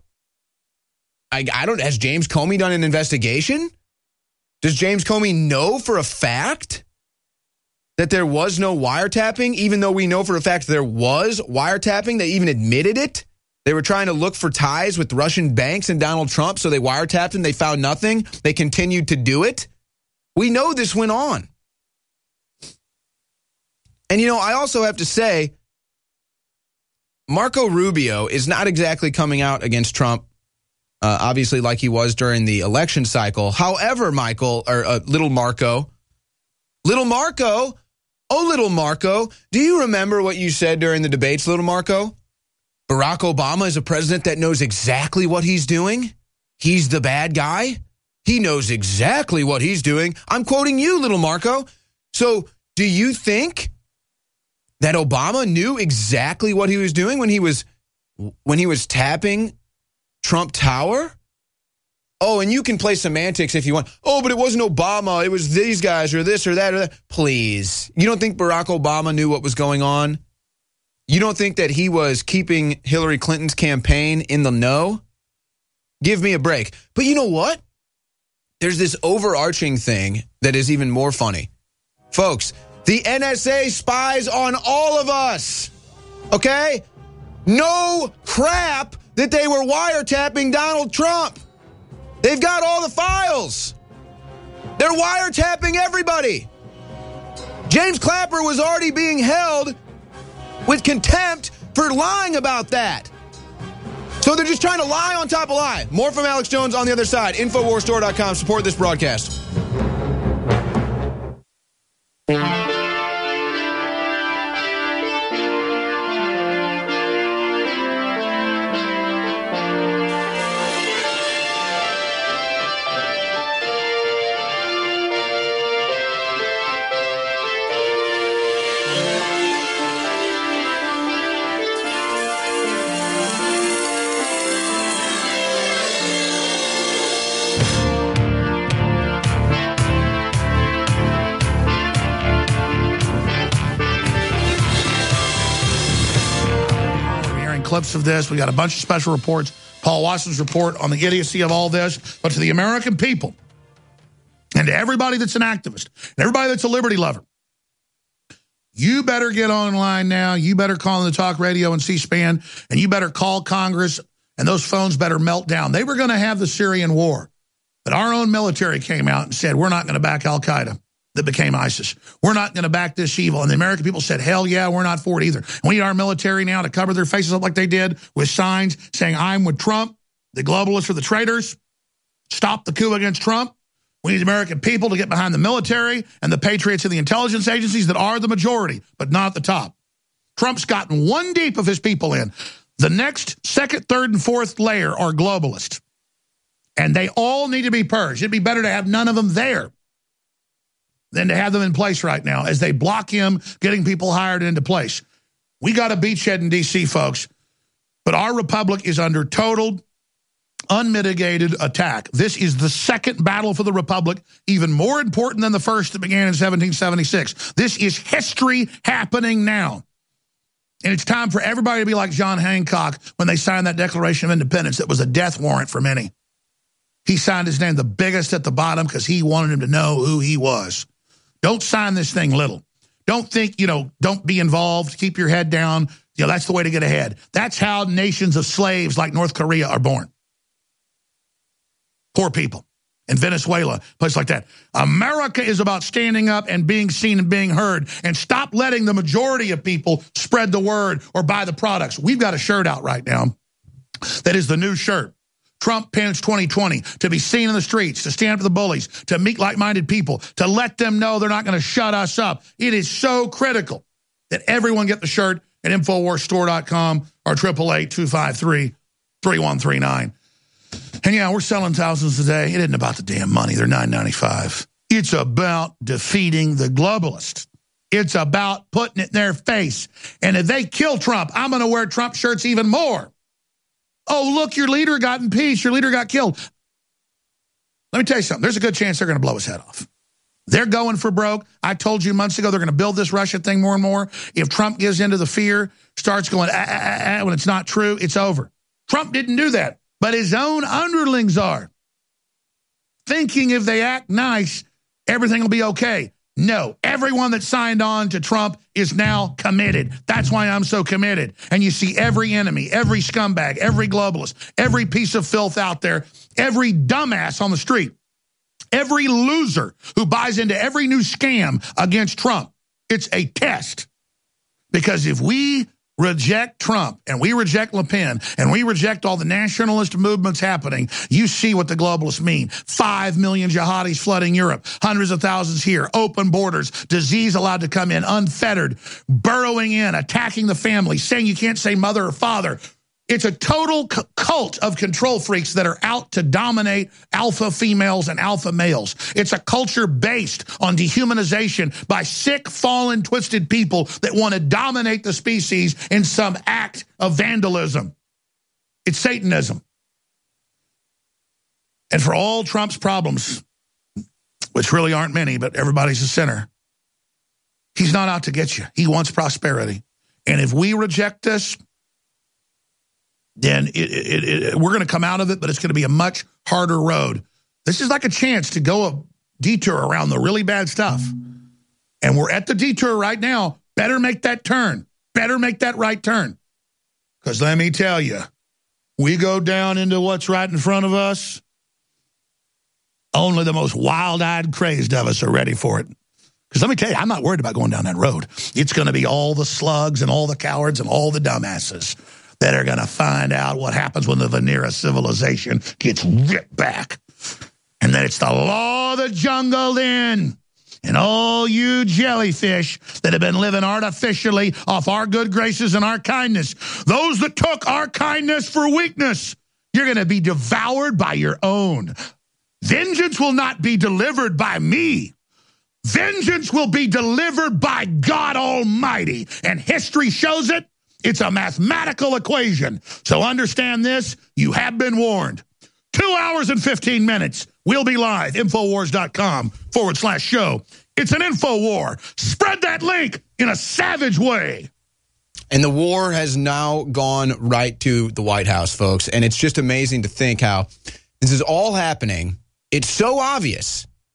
I, I don't, has James Comey done an investigation? Does James Comey know for a fact that there was no wiretapping, even though we know for a fact there was wiretapping? They even admitted it. They were trying to look for ties with Russian banks and Donald Trump, so they wiretapped him. They found nothing. They continued to do it. We know this went on. And, you know, I also have to say, Marco Rubio is not exactly coming out against Trump, uh, obviously, like he was during the election cycle. However, Michael, or uh, little Marco, little Marco, oh, little Marco, do you remember what you said during the debates, little Marco? Barack Obama is a president that knows exactly what he's doing. He's the bad guy. He knows exactly what he's doing. I'm quoting you, little Marco. So do you think that Obama knew exactly what he was doing when he was when he was tapping Trump Tower? Oh, and you can play semantics if you want. Oh, but it wasn't Obama. It was these guys or this or that or that. Please. You don't think Barack Obama knew what was going on? You don't think that he was keeping Hillary Clinton's campaign in the know? Give me a break. But you know what? There's this overarching thing that is even more funny. Folks, the N S A spies on all of us, okay? No crap that they were wiretapping Donald Trump. They've got all the files. They're wiretapping everybody. James Clapper was already being held with contempt for lying about that. So they're just trying to lie on top of lie. More from Alex Jones on the other side. Infowars Store dot com. Support this broadcast. Clips of this. We got a bunch of special reports. Paul Watson's report on the idiocy of all this. But to the American people, And to everybody that's an activist, and everybody that's a liberty lover, you better get online now. You better call in the talk radio and C-SPAN, and you better call Congress, and those phones better melt down. They were going to have the Syrian war, but our own military came out and said, we're not going to back al-Qaeda that became ISIS. We're not going to back this evil. And the American people said, hell yeah, we're not for it either. We need our military now to cover their faces up like they did with signs saying, I'm with Trump, the globalists are the traitors, stop the coup against Trump. We need the American people to get behind the military and the patriots and the intelligence agencies that are the majority, but not at the top. Trump's gotten one deep of his people in. The next second, third, and fourth layer are globalists. And they all need to be purged. It'd be better to have none of them there than to have them in place right now as they block him getting people hired into place. We got a beachhead in D C, folks, but our republic is under total, unmitigated attack. This is the second battle for the republic, even more important than the first that began in seventeen seventy-six. This is history happening now. And it's time for everybody to be like John Hancock when they signed that Declaration of Independence that was a death warrant for many. He signed his name the biggest at the bottom because he wanted him to know who he was. Don't sign this thing little. Don't think, you know, don't be involved. Keep your head down. You know, that's the way to get ahead. That's how nations of slaves like North Korea are born. Poor people. In Venezuela, place like that. America is about standing up and being seen and being heard, and stop letting the majority of people spread the word or buy the products. We've got a shirt out right now that is the new shirt. Trump Pence twenty twenty, to be seen in the streets, to stand up to the bullies, to meet like-minded people, to let them know they're not going to shut us up. It is so critical that everyone get the shirt at Infowars Store dot com or eight eight eight, two five three, three one three nine. And yeah, we're selling thousands today. It isn't about the damn money. They're nine ninety-five. It's about defeating the globalists. It's about putting it in their face. And if they kill Trump, I'm going to wear Trump shirts even more. Oh, look, your leader got impeached. Your leader got killed. Let me tell you something. There's a good chance they're going to blow his head off. They're going for broke. I told you months ago they're going to build this Russia thing more and more. If Trump gives into the fear, starts going, ah, ah, ah, when it's not true, it's over. Trump didn't do that, but his own underlings are. Thinking if they act nice, everything will be okay. No, everyone that signed on to Trump is now committed. That's why I'm so committed. And you see every enemy, every scumbag, every globalist, every piece of filth out there, every dumbass on the street, every loser who buys into every new scam against Trump. It's a test. Because if we reject Trump and we reject Le Pen and we reject all the nationalist movements happening, you see what the globalists mean. Five million jihadis flooding Europe, hundreds of thousands here, open borders, disease allowed to come in, unfettered, burrowing in, attacking the family, saying you can't say mother or father. It's a total cult of control freaks that are out to dominate alpha females and alpha males. It's a culture based on dehumanization by sick, fallen, twisted people that want to dominate the species in some act of vandalism. It's Satanism. And for all Trump's problems, which really aren't many, but everybody's a sinner, he's not out to get you. He wants prosperity. And if we reject this, then it, it, it, we're going to come out of it, but it's going to be a much harder road. This is like a chance to go a detour around the really bad stuff. And we're at the detour right now. Better make that turn. Better make that right turn. Because let me tell you, we go down into what's right in front of us, only the most wild-eyed crazed of us are ready for it. Because let me tell you, I'm not worried about going down that road. It's going to be all the slugs and all the cowards and all the dumbasses that are going to find out what happens when the veneer of civilization gets ripped back. And that it's the law of the jungle then. And all you jellyfish that have been living artificially off our good graces and our kindness, those that took our kindness for weakness, you're going to be devoured by your own. Vengeance will not be delivered by me. Vengeance will be delivered by God Almighty. And history shows it. It's a mathematical equation. So understand this. You have been warned. Two hours and fifteen minutes. We'll be live. Infowars.com forward slash show. It's an info war. Spread that link in a savage way. And the war has now gone right to the White House, folks. And it's just amazing to think how this is all happening. It's so obvious.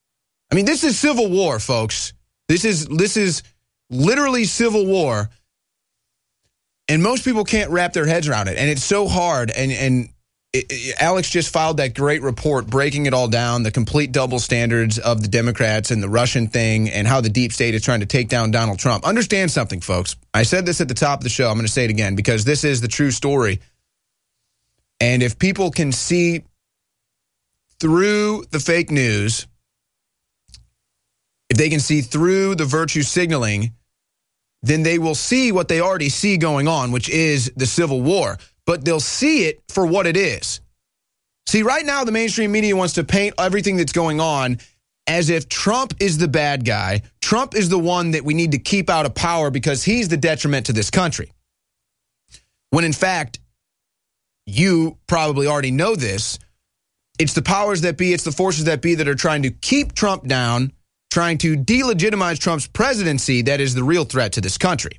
I mean, this is civil war, folks. This is this is literally civil war. And most people can't wrap their heads around it. And it's so hard. And, and it, it, Alex just filed that great report breaking it all down, the complete double standards of the Democrats and the Russian thing and how the deep state is trying to take down Donald Trump. Understand something, folks. I said this at the top of the show. I'm going to say it again because this is the true story. And if people can see through the fake news, if they can see through the virtue signaling, then they will see what they already see going on, which is the civil war. But they'll see it for what it is. See, right now, the mainstream media wants to paint everything that's going on as if Trump is the bad guy. Trump is the one that we need to keep out of power because he's the detriment to this country. When, in fact, you probably already know this. It's the powers that be, it's the forces that be that are trying to keep Trump down, trying to delegitimize Trump's presidency that is the real threat to this country.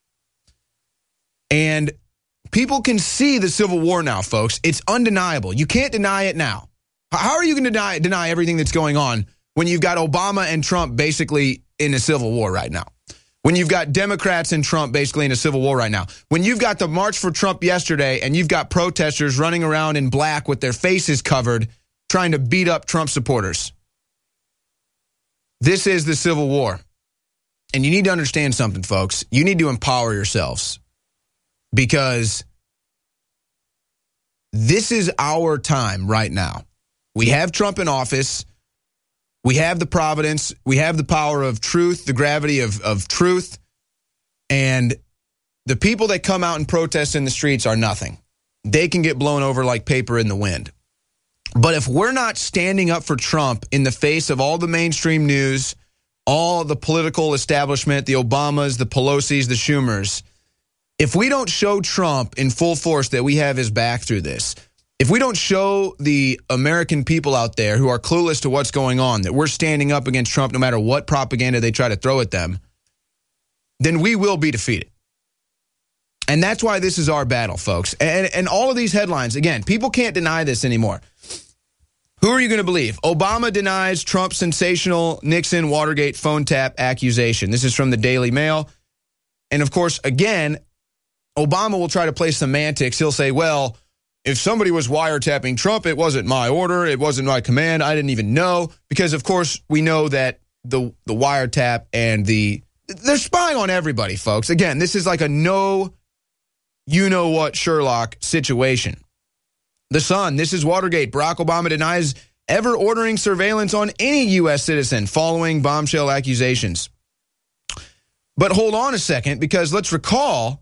And people can see the civil war now, folks. It's undeniable. You can't deny it now. How are you going to deny, deny everything that's going on when you've got Obama and Trump basically in a civil war right now? When you've got Democrats and Trump basically in a civil war right now? When you've got the March for Trump yesterday and you've got protesters running around in black with their faces covered trying to beat up Trump supporters? This is the civil war. And you need to understand something, folks. You need to empower yourselves because this is our time right now. We have Trump in office. We have the providence. We have the power of truth, the gravity of, of truth. And the people that come out and protest in the streets are nothing. They can get blown over like paper in the wind. But if we're not standing up for Trump in the face of all the mainstream news, all the political establishment, the Obamas, the Pelosi's, the Schumers, if we don't show Trump in full force that we have his back through this, if we don't show the American people out there who are clueless to what's going on, that we're standing up against Trump no matter what propaganda they try to throw at them, then we will be defeated. And that's why this is our battle, folks. And, and all of these headlines, again, people can't deny this anymore. Who are you going to believe? Obama denies Trump's sensational Nixon Watergate phone tap accusation. This is from the Daily Mail. And of course, again, Obama will try to play semantics. He'll say, well, if somebody was wiretapping Trump, it wasn't my order. It wasn't my command. I didn't even know. Because, of course, we know that the, the wiretap and the... They're spying on everybody, folks. Again, this is like a no, you-know-what Sherlock situation. The Sun, this is Watergate. Barack Obama denies ever ordering surveillance on any U S citizen following bombshell accusations. But hold on a second, because let's recall,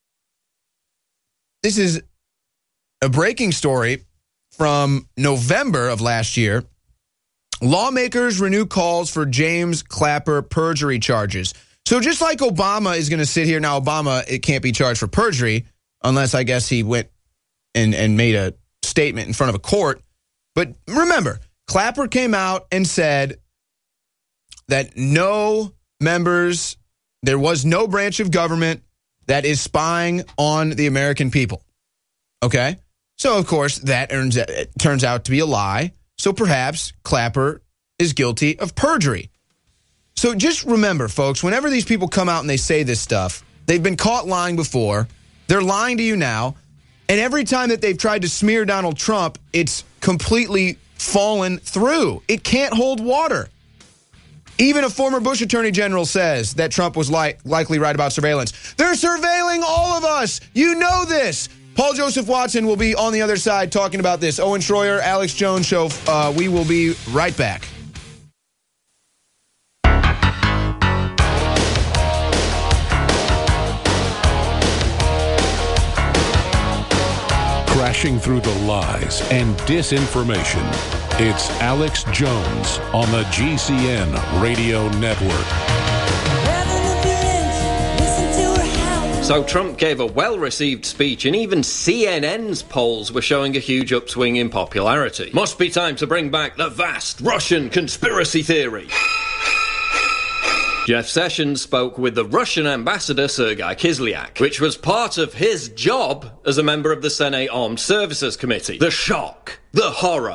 this is a breaking story from November of last year. Lawmakers renew calls for James Clapper perjury charges. So just like Obama is going to sit here, now Obama, it can't be charged for perjury, unless I guess he went and, and made a statement in front of a court. But remember, Clapper came out and said that no members, there was no branch of government that is spying on the American people. Okay? So, of course, that turns, it turns out to be a lie. So perhaps Clapper is guilty of perjury. So just remember, folks, whenever these people come out and they say this stuff, they've been caught lying before. They're lying to you now. And every time that they've tried to smear Donald Trump, it's completely fallen through. It can't hold water. Even a former Bush attorney general says that Trump was li- likely right about surveillance. They're surveilling all of us. You know this. Paul Joseph Watson will be on the other side talking about this. Owen Schroyer, Alex Jones Show. Uh, we will be right back. Crashing through the lies and disinformation. It's Alex Jones on the G C N Radio Network. So Trump gave a well-received speech, and even C N N's polls were showing a huge upswing in popularity. Must be time to bring back the vast Russian conspiracy theory. Jeff Sessions spoke with the Russian ambassador Sergei Kislyak, which was part of his job as a member of the Senate Armed Services Committee. The shock, the horror,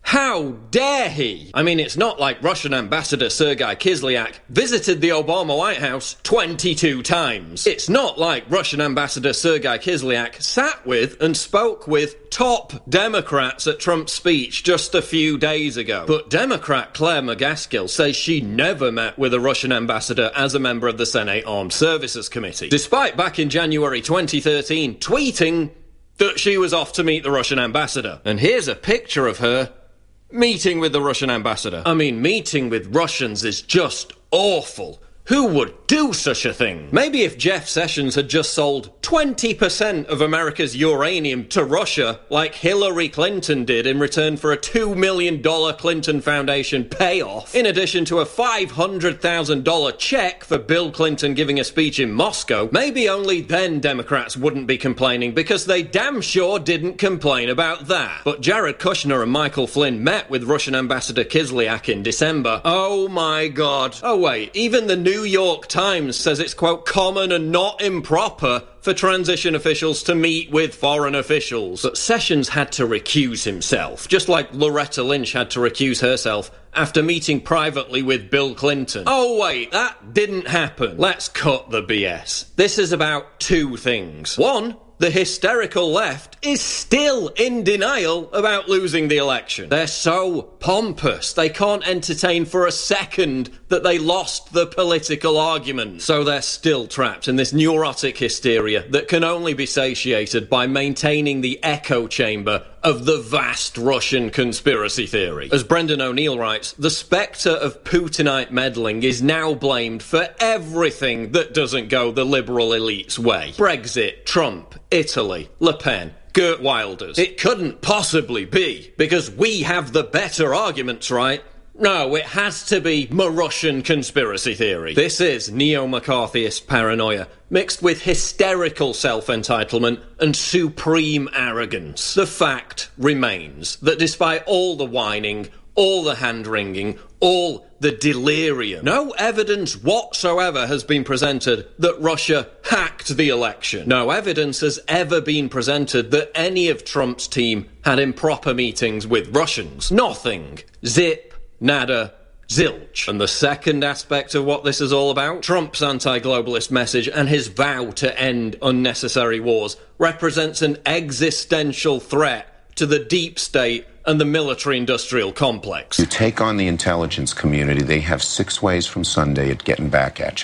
How dare he? I mean, it's not like Russian Ambassador Sergei Kislyak visited the Obama White House twenty-two times. It's not like Russian Ambassador Sergei Kislyak sat with and spoke with top Democrats at Trump's speech just a few days ago. But Democrat Claire McGaskill says she never met with a Russian ambassador as a member of the Senate Armed Services Committee, despite back in January twenty thirteen tweeting that she was off to meet the Russian ambassador. And here's a picture of her meeting with the Russian ambassador. I mean, meeting with Russians is just awful. Who would do such a thing? Maybe if Jeff Sessions had just sold twenty percent of America's uranium to Russia, like Hillary Clinton did in return for a two million dollars Clinton Foundation payoff, in addition to a five hundred thousand dollars check for Bill Clinton giving a speech in Moscow, maybe only then Democrats wouldn't be complaining, because they damn sure didn't complain about that. But Jared Kushner and Michael Flynn met with Russian Ambassador Kislyak in December. Oh my God. Oh wait, even the New York Times says it's, quote, common and not improper for transition officials to meet with foreign officials. But Sessions had to recuse himself, just like Loretta Lynch had to recuse herself after meeting privately with Bill Clinton. Oh wait, that didn't happen. Let's cut the B S. This is about two things. One, the hysterical left is still in denial about losing the election. They're so pompous, they can't entertain for a second that they lost the political argument. So they're still trapped in this neurotic hysteria that can only be satiated by maintaining the echo chamber of the vast Russian conspiracy theory. As Brendan O'Neill writes, the spectre of Putinite meddling is now blamed for everything that doesn't go the liberal elite's way. Brexit, Trump, Italy, Le Pen, Geert Wilders. It couldn't possibly be, because we have the better arguments, right? No, it has to be Russian conspiracy theory. This is neo-McCarthyist paranoia, mixed with hysterical self-entitlement and supreme arrogance. The fact remains that despite all the whining, all the hand-wringing, all the delirium, no evidence whatsoever has been presented that Russia hacked the election. No evidence has ever been presented that any of Trump's team had improper meetings with Russians. Nothing. Zip. Nada. Zilch. And the second aspect of what this is all about, Trump's anti-globalist message and his vow to end unnecessary wars, represents an existential threat to the deep state and the military-industrial complex. You take on the intelligence community, they have six ways from Sunday at getting back at you.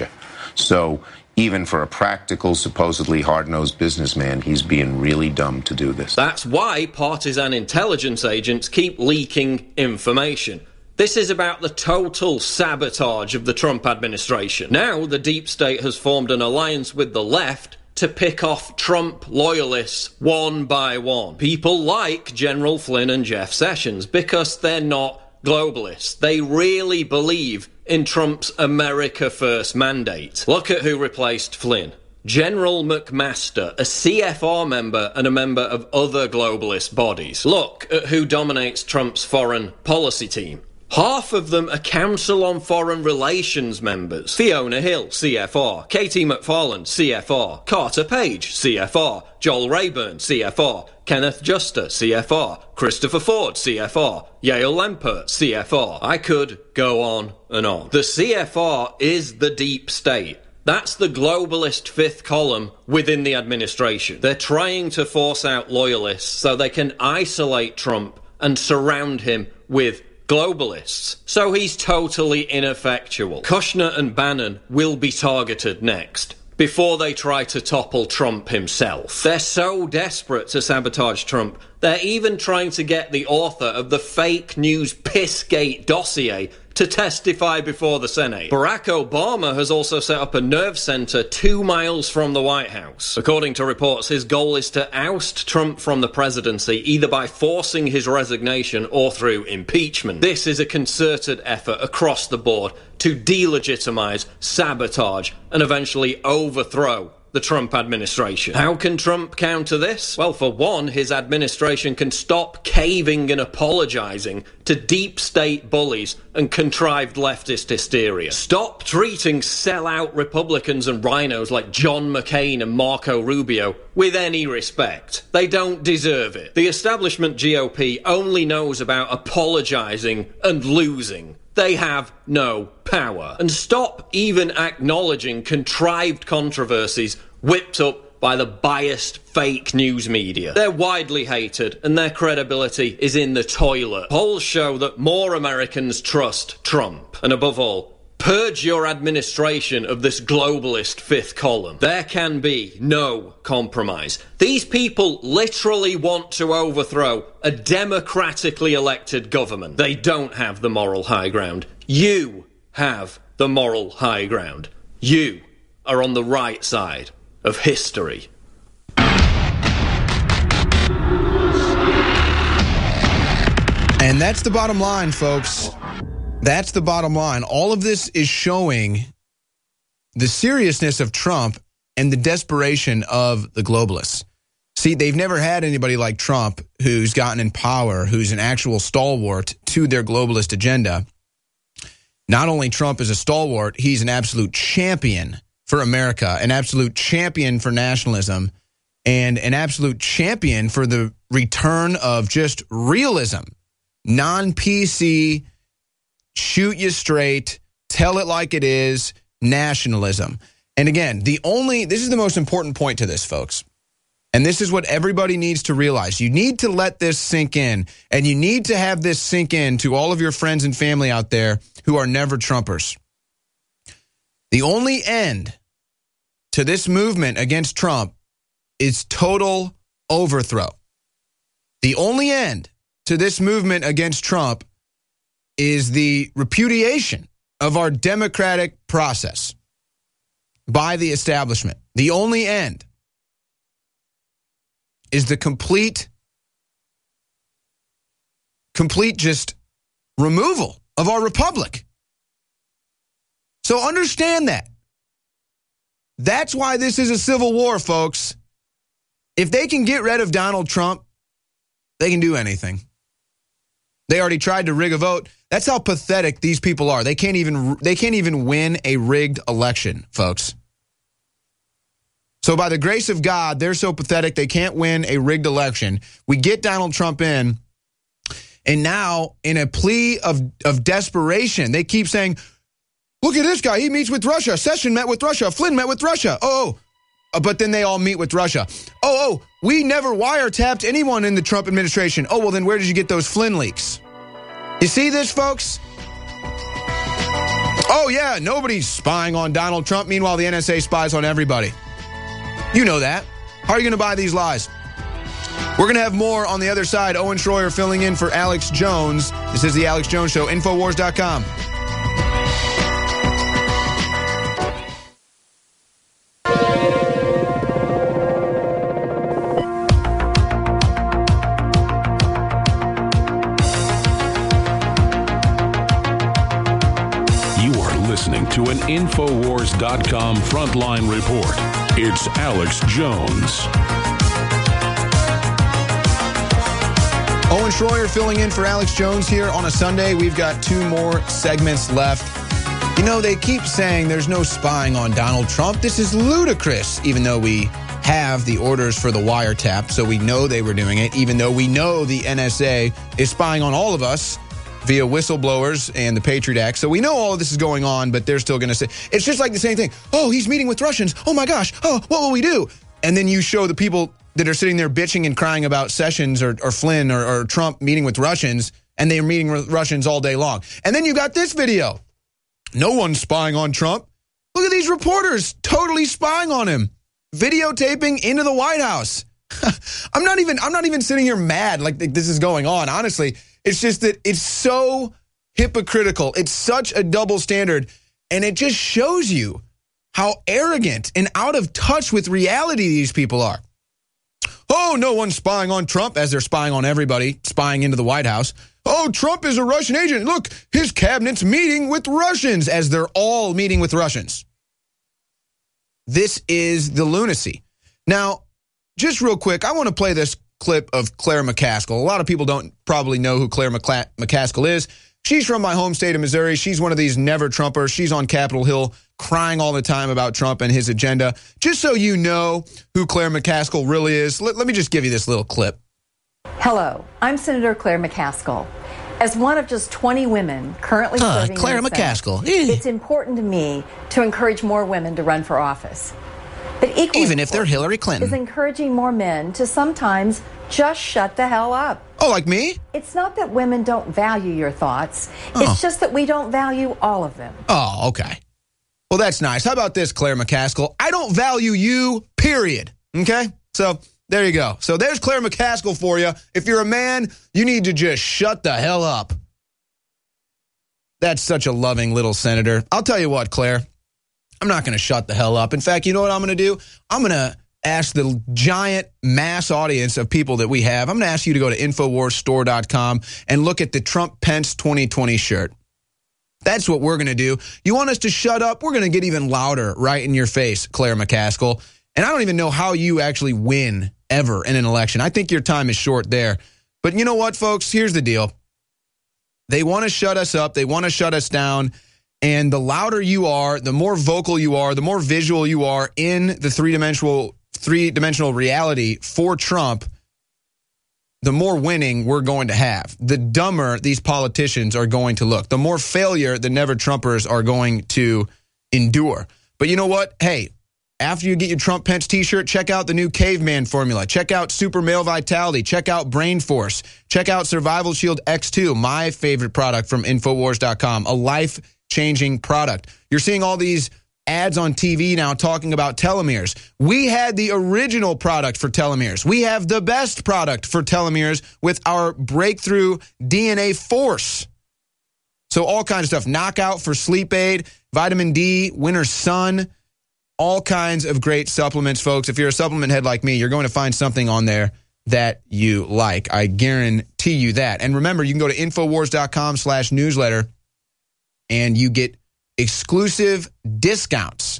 So even for a practical, supposedly hard-nosed businessman, he's being really dumb to do this. That's why partisan intelligence agents keep leaking information. This is about the total sabotage of the Trump administration. Now the deep state has formed an alliance with the left to pick off Trump loyalists one by one. People like General Flynn and Jeff Sessions because they're not globalists. They really believe in Trump's America First mandate. Look at who replaced Flynn. General McMaster, a C F R member and a member of other globalist bodies. Look at who dominates Trump's foreign policy team. Half of them are Council on Foreign Relations members. Fiona Hill, C F R. Katie McFarland, C F R. Carter Page, C F R. Joel Rayburn, C F R. Kenneth Juster, C F R. Christopher Ford, C F R. Yael Lempert, C F R. I could go on and on. The C F R is the deep state. That's the globalist fifth column within the administration. They're trying to force out loyalists so they can isolate Trump and surround him with globalists. So he's totally ineffectual. Kushner and Bannon will be targeted next, before they try to topple Trump himself. They're so desperate to sabotage Trump, they're even trying to get the author of the fake news Pissgate dossier to testify before the Senate. Barack Obama has also set up a nerve center two miles from the White House. According to reports, his goal is to oust Trump from the presidency, either by forcing his resignation or through impeachment. This is a concerted effort across the board to delegitimize, sabotage, and eventually overthrow the Trump administration. How can Trump counter this? Well, for one, his administration can stop caving and apologizing to deep state bullies and contrived leftist hysteria. Stop treating sellout Republicans and rhinos like John McCain and Marco Rubio with any respect. They don't deserve it. The establishment G O P only knows about apologizing and losing. They have no power. And stop even acknowledging contrived controversies whipped up by the biased fake news media. They're widely hated and their credibility is in the toilet. Polls show that more Americans trust Trump. And above all, purge your administration of this globalist fifth column. There can be no compromise. These people literally want to overthrow a democratically elected government. They don't have the moral high ground. You have the moral high ground. You are on the right side of history. And that's the bottom line, folks. That's the bottom line. All of this is showing the seriousness of Trump and the desperation of the globalists. See, they've never had anybody like Trump who's gotten in power, who's an actual stalwart to their globalist agenda. Not only Trump is a stalwart, he's an absolute champion for America, an absolute champion for nationalism, and an absolute champion for the return of just realism, non-P C, shoot you straight, tell it like it is, nationalism. And again, the only, this is the most important point to this, folks. And this is what everybody needs to realize. You need to let this sink in, and you need to have this sink in to all of your friends and family out there who are never Trumpers. The only end to this movement against Trump is total overthrow. The only end to this movement against Trump is the repudiation of our democratic process by the establishment. The only end is the complete, complete just removal of our republic. So understand that. That's why this is a civil war, folks. If they can get rid of Donald Trump, they can do anything. They already tried to rig a vote. That's how pathetic these people are. They can't even they can't even win a rigged election, folks. So by the grace of God, they're so pathetic they can't win a rigged election. We get Donald Trump in, and now in a plea of, of desperation, they keep saying, look at this guy. He meets with Russia. Sessions met with Russia. Flynn met with Russia. Oh, oh. But then they all meet with Russia. Oh, oh, we never wiretapped anyone in the Trump administration. Oh, well, then where did you get those Flynn leaks? You see this, folks? Oh, yeah, nobody's spying on Donald Trump. Meanwhile, the N S A spies on everybody. You know that. How are you going to buy these lies? We're going to have more on the other side. Owen Schroyer filling in for Alex Jones. This is the Alex Jones Show, Infowars dot com. Listening to an Infowars dot com frontline report. It's Alex Jones. Owen Schroyer filling in for Alex Jones here on a Sunday. We've got two more segments left. You know, they keep saying there's no spying on Donald Trump. This is ludicrous, even though we have the orders for the wiretap, so we know they were doing it, even though we know the N S A is spying on all of us via whistleblowers and the Patriot Act. So we know all of this is going on, but they're still going to say, it's just like the same thing. Oh, he's meeting with Russians. Oh my gosh. Oh, what will we do? And then you show the people that are sitting there bitching and crying about Sessions or, or Flynn or, or Trump meeting with Russians, and they are meeting with Russians all day long. And then you got this video. No one's spying on Trump. Look at these reporters totally spying on him, videotaping into the White House. I'm not even, I'm not even sitting here mad like this is going on. Honestly, it's just that it's so hypocritical. It's such a double standard. And it just shows you how arrogant and out of touch with reality these people are. Oh, no one's spying on Trump, as they're spying on everybody, spying into the White House. Oh, Trump is a Russian agent. Look, his cabinet's meeting with Russians, as they're all meeting with Russians. This is the lunacy. Now, just real quick, I want to play this clip of Claire McCaskill. A lot of people don't probably know who Claire McCla- McCaskill is. She's from my home state of Missouri. She's one of these never-Trumpers. She's on Capitol Hill crying all the time about Trump and his agenda. Just so you know who Claire McCaskill really is, let, let me just give you this little clip. Hello, I'm Senator Claire McCaskill. As one of just twenty women currently uh, serving Claire in the McCaskill. Senate, it's important to me to encourage more women to run for office. But equally even if they're Hillary Clinton, is encouraging more men to sometimes just shut the hell up. Oh, like me? It's not that women don't value your thoughts. Oh. It's just that we don't value all of them. Oh, okay. Well, that's nice. How about this, Claire McCaskill? I don't value you, period. Okay? So there you go. So there's Claire McCaskill for you. If you're a man, you need to just shut the hell up. That's such a loving little senator. I'll tell you what, Claire. I'm not going to shut the hell up. In fact, you know what I'm going to do? I'm going to ask the giant mass audience of people that we have. I'm going to ask you to go to Infowars Store dot com and look at the Trump-Pence twenty twenty shirt. That's what we're going to do. You want us to shut up? We're going to get even louder right in your face, Claire McCaskill. And I don't even know how you actually win ever in an election. I think your time is short there. But you know what, folks? Here's the deal. They want to shut us up. They want to shut us down. And the louder you are, the more vocal you are, the more visual you are in the three-dimensional three-dimensional reality for Trump, the more winning we're going to have. The dumber these politicians are going to look. The more failure the never-Trumpers are going to endure. But you know what? Hey, after you get your Trump-Pence t-shirt, check out the new Caveman formula. Check out Super Male Vitality. Check out Brain Force. Check out Survival Shield X two, my favorite product from Infowars dot com, a life-changing product. You're seeing all these ads on T V now talking about telomeres. We had the original product for telomeres. We have the best product for telomeres with our breakthrough D N A Force. So all kinds of stuff. Knockout for sleep aid, vitamin D, winter sun, all kinds of great supplements, folks. If you're a supplement head like me, you're going to find something on there that you like. I guarantee you that. And remember, you can go to Infowars dot com slash newsletter and you get exclusive discounts.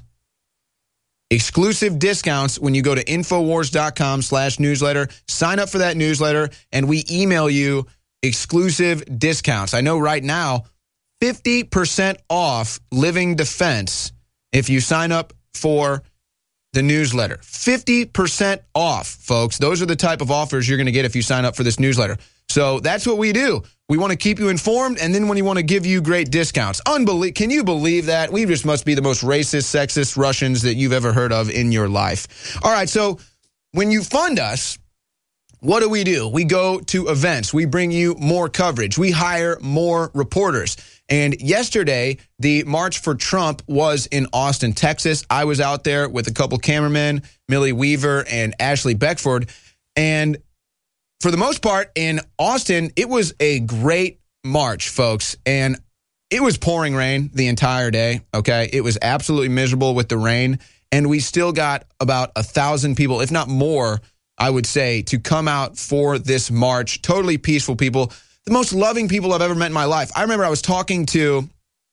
Exclusive discounts when you go to Infowars dot com slash newsletter. Sign up for that newsletter, and we email you exclusive discounts. I know right now, fifty percent off Living Defense if you sign up for the newsletter. fifty percent off, folks. Those are the type of offers you're going to get if you sign up for this newsletter. So that's what we do. We want to keep you informed, and then when we want to give you great discounts. Unbelie- Can you believe that? We just must be the most racist, sexist Russians that you've ever heard of in your life. All right, so when you fund us, what do we do? We go to events. We bring you more coverage. We hire more reporters. And yesterday, the March for Trump was in Austin, Texas. I was out there with a couple cameramen, Millie Weaver and Ashley Beckford. And for the most part, in Austin, it was a great march, folks. And it was pouring rain the entire day, okay? It was absolutely miserable with the rain. And we still got about a thousand people, if not more, I would say, to come out for this march. Totally peaceful people. The most loving people I've ever met in my life. I remember I was talking to,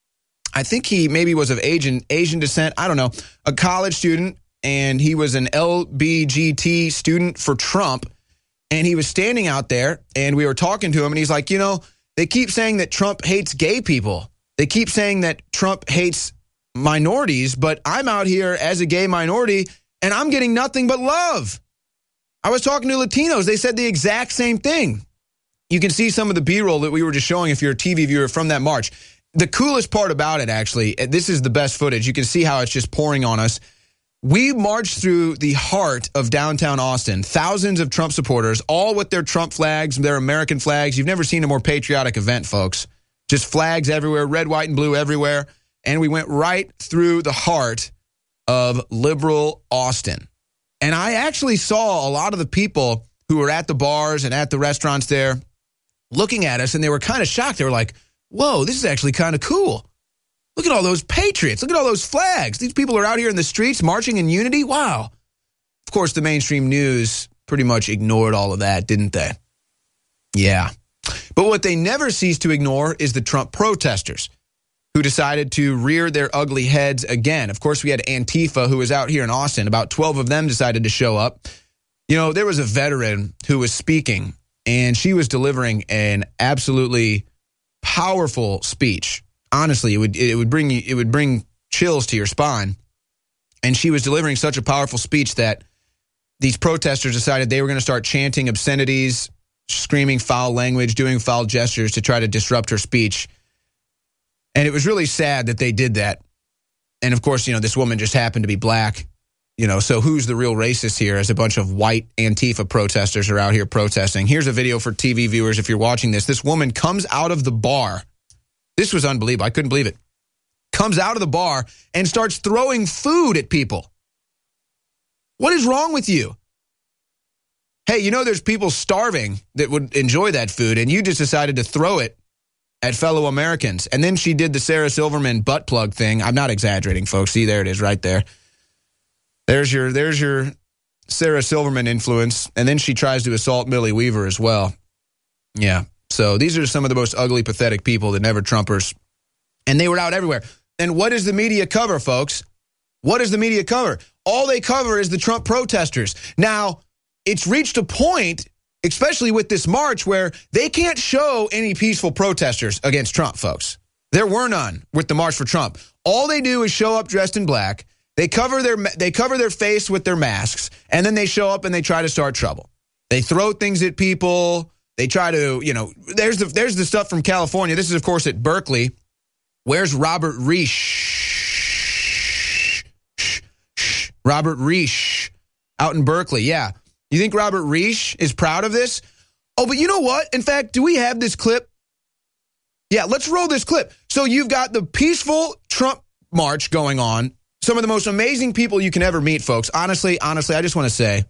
I think he maybe was of Asian, Asian descent, I don't know, a college student, and he was an L B G T student for Trump, and he was standing out there, and we were talking to him, and he's like, you know, they keep saying that Trump hates gay people. They keep saying that Trump hates minorities, but I'm out here as a gay minority, and I'm getting nothing but love. I was talking to Latinos. They said the exact same thing. You can see some of the B-roll that we were just showing if you're a T V viewer from that march. The coolest part about it, actually, this is the best footage. You can see how it's just pouring on us. We marched through the heart of downtown Austin. Thousands of Trump supporters, all with their Trump flags, their American flags. You've never seen a more patriotic event, folks. Just flags everywhere, red, white, and blue everywhere. And we went right through the heart of liberal Austin. And I actually saw a lot of the people who were at the bars and at the restaurants there looking at us, and they were kind of shocked. They were like, whoa, this is actually kind of cool. Look at all those patriots. Look at all those flags. These people are out here in the streets marching in unity. Wow. Of course, the mainstream news pretty much ignored all of that, didn't they? Yeah. But what they never ceased to ignore is the Trump protesters who decided to rear their ugly heads again. Of course, we had Antifa, who was out here in Austin. About twelve of them decided to show up. You know, there was a veteran who was speaking, and she was delivering an absolutely powerful speech. Honestly, it would it would bring you it would bring chills to your spine. And she was delivering such a powerful speech that these protesters decided they were going to start chanting obscenities, screaming foul language, doing foul gestures to try to disrupt her speech. And it was really sad that they did that. And of course, you know, this woman just happened to be black. You know, so who's the real racist here as a bunch of white Antifa protesters are out here protesting? Here's a video for T V viewers if you're watching this. This woman comes out of the bar. This was unbelievable. I couldn't believe it. Comes out of the bar and starts throwing food at people. What is wrong with you? Hey, you know there's people starving that would enjoy that food, and you just decided to throw it at fellow Americans. And then she did the Sarah Silverman butt plug thing. I'm not exaggerating, folks. See, there it is right there. There's your there's your Sarah Silverman influence. And then she tries to assault Millie Weaver as well. Yeah. So these are some of the most ugly, pathetic people that never Trumpers. And they were out everywhere. And what does the media cover, folks? What does the media cover? All they cover is the Trump protesters. Now, it's reached a point, especially with this march, where they can't show any peaceful protesters against Trump, folks. There were none with the March for Trump. All they do is show up dressed in black. They cover their they cover their face with their masks, and then they show up and they try to start trouble. They throw things at people. They try to, you know, there's the there's the stuff from California. This is, of course, at Berkeley. Where's Robert Reich? Robert Reich out in Berkeley. Yeah. You think Robert Reich is proud of this? Oh, but you know what? In fact, do we have this clip? Yeah, let's roll this clip. So you've got the peaceful Trump march going on. Some of the most amazing people you can ever meet, folks. Honestly, honestly, I just want to say,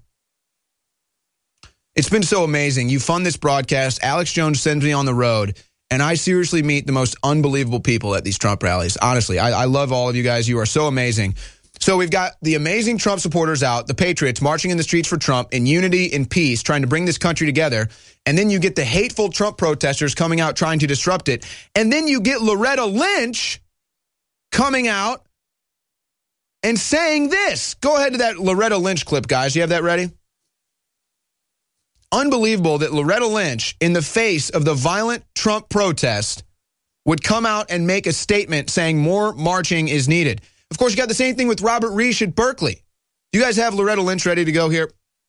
it's been so amazing. You fund this broadcast. Alex Jones sends me on the road, and I seriously meet the most unbelievable people at these Trump rallies. Honestly, I, I love all of you guys. You are so amazing. So we've got the amazing Trump supporters out, the patriots marching in the streets for Trump in unity and peace, trying to bring this country together. And then you get the hateful Trump protesters coming out trying to disrupt it. And then you get Loretta Lynch coming out and saying this. Go ahead to that Loretta Lynch clip, guys. You have that ready? Unbelievable that Loretta Lynch, in the face of the violent Trump protest, would come out and make a statement saying more marching is needed. Of course, you got the same thing with Robert Reich at Berkeley. You guys have Loretta Lynch ready to go here?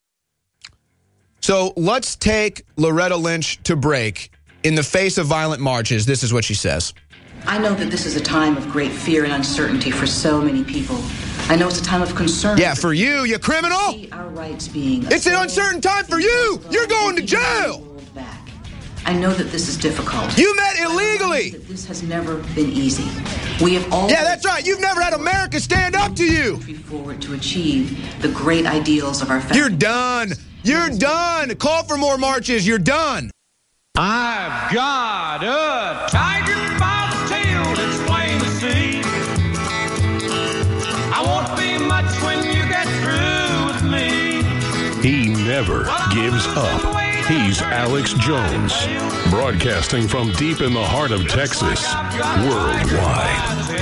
So let's take Loretta Lynch to break. In the face of violent marches, this is what she says. I know that this is a time of great fear and uncertainty for so many people. I know it's a time of concern. Yeah, for you, you criminal. See our rights being it's an uncertain time for you. You're going to jail. I know that this is difficult. You met illegally. That this has never been easy. We have all. Yeah, that's right. You've never had America stand up to you. Forward to achieve the great ideals of our family. You're done. You're done. Call for more marches. You're done. I've got a tiger by the tail that's plain to see. I won't be much when you get through with me. He never gives up. He's Alex Jones, broadcasting from deep in the heart of Texas, worldwide.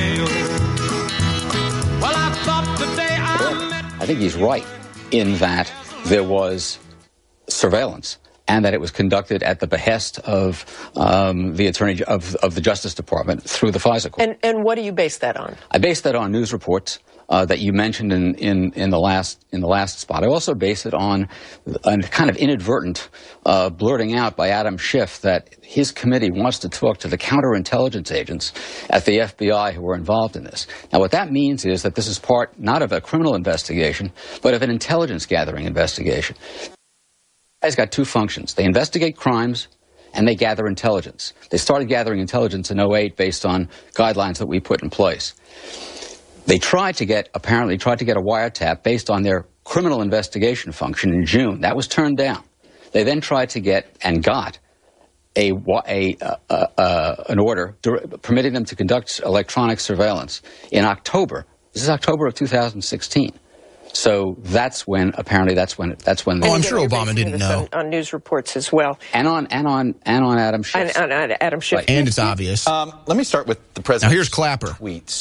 Well, I thought the day I met... I think he's right in that there was surveillance and that it was conducted at the behest of um, the attorney of, of the Justice Department through the FISA court. And, and what do you base that on? I base that on news reports uh, that you mentioned in, in, in the last in the last spot. I also base it on a kind of inadvertent uh, blurting out by Adam Schiff that his committee wants to talk to the counterintelligence agents at the F B I who were involved in this. Now, what that means is that this is part not of a criminal investigation, but of an intelligence gathering investigation. Guys got two functions. They investigate crimes and they gather intelligence. They started gathering intelligence in oh eight based on guidelines that we put in place. They tried to get, apparently tried to get a wiretap based on their criminal investigation function in June. That was turned down. They then tried to get and got a, a, uh, uh, an order permitting them to conduct electronic surveillance in October. This is October of two thousand sixteen. So that's when, apparently that's when, that's when. Oh, I'm sure Obama didn't know. On, on news reports as well. And on, and on, and on Adam Schiff. And on Adam Schiff. Right. And it's obvious. Um, let me start with the president's now here's Clapper. tweets.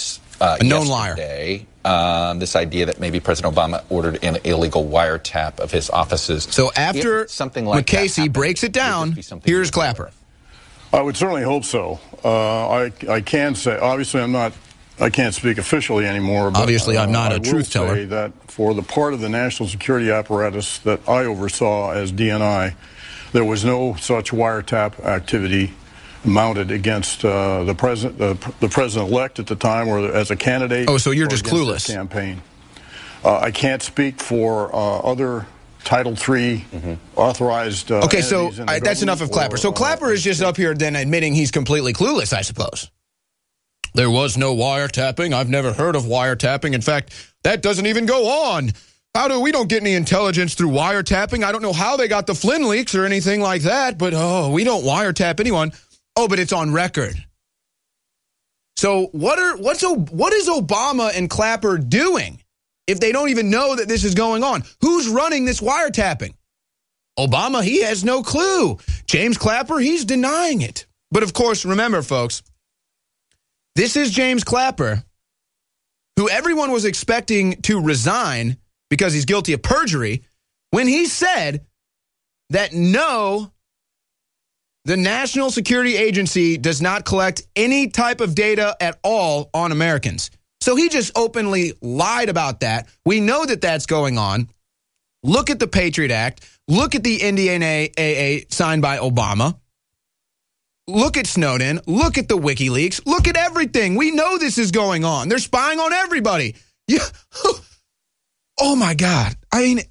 uh, a known yesterday. liar. Um, this idea that maybe President Obama ordered an illegal wiretap of his offices. So after if something like McCasey happened, breaks it down, here's Clapper. I would certainly hope so. Uh, I I can say, obviously, I'm not. I can't speak officially anymore. But, obviously, I'm not uh, a truth teller. I will teller. say that for the part of the national security apparatus that I oversaw as D N I, there was no such wiretap activity mounted against uh, the president, uh, the president-elect at the time, or as a candidate. Oh, so you're just against clueless. his campaign. Uh, I can't speak for uh, other Title three mm-hmm. authorized. Uh, okay, so I, that's enough of or, Clapper. So uh, Clapper is just up here then admitting he's completely clueless, I suppose. There was no wiretapping. I've never heard of wiretapping. In fact, that doesn't even go on. How do we don't get any intelligence through wiretapping? I don't know how they got the Flynn leaks or anything like that, but oh, we don't wiretap anyone. Oh, but it's on record. So what are what's what is Obama and Clapper doing if they don't even know that this is going on? Who's running this wiretapping? Obama, he has no clue. James Clapper, he's denying it. But of course, remember, folks, this is James Clapper, who everyone was expecting to resign because he's guilty of perjury, when he said that no, the National Security Agency does not collect any type of data at all on Americans. So he just openly lied about that. We know that that's going on. Look at the Patriot Act. Look at the N D A A signed by Obama. Look at Snowden. Look at the WikiLeaks. Look at everything. We know this is going on. They're spying on everybody. Yeah. Oh, my God. I mean,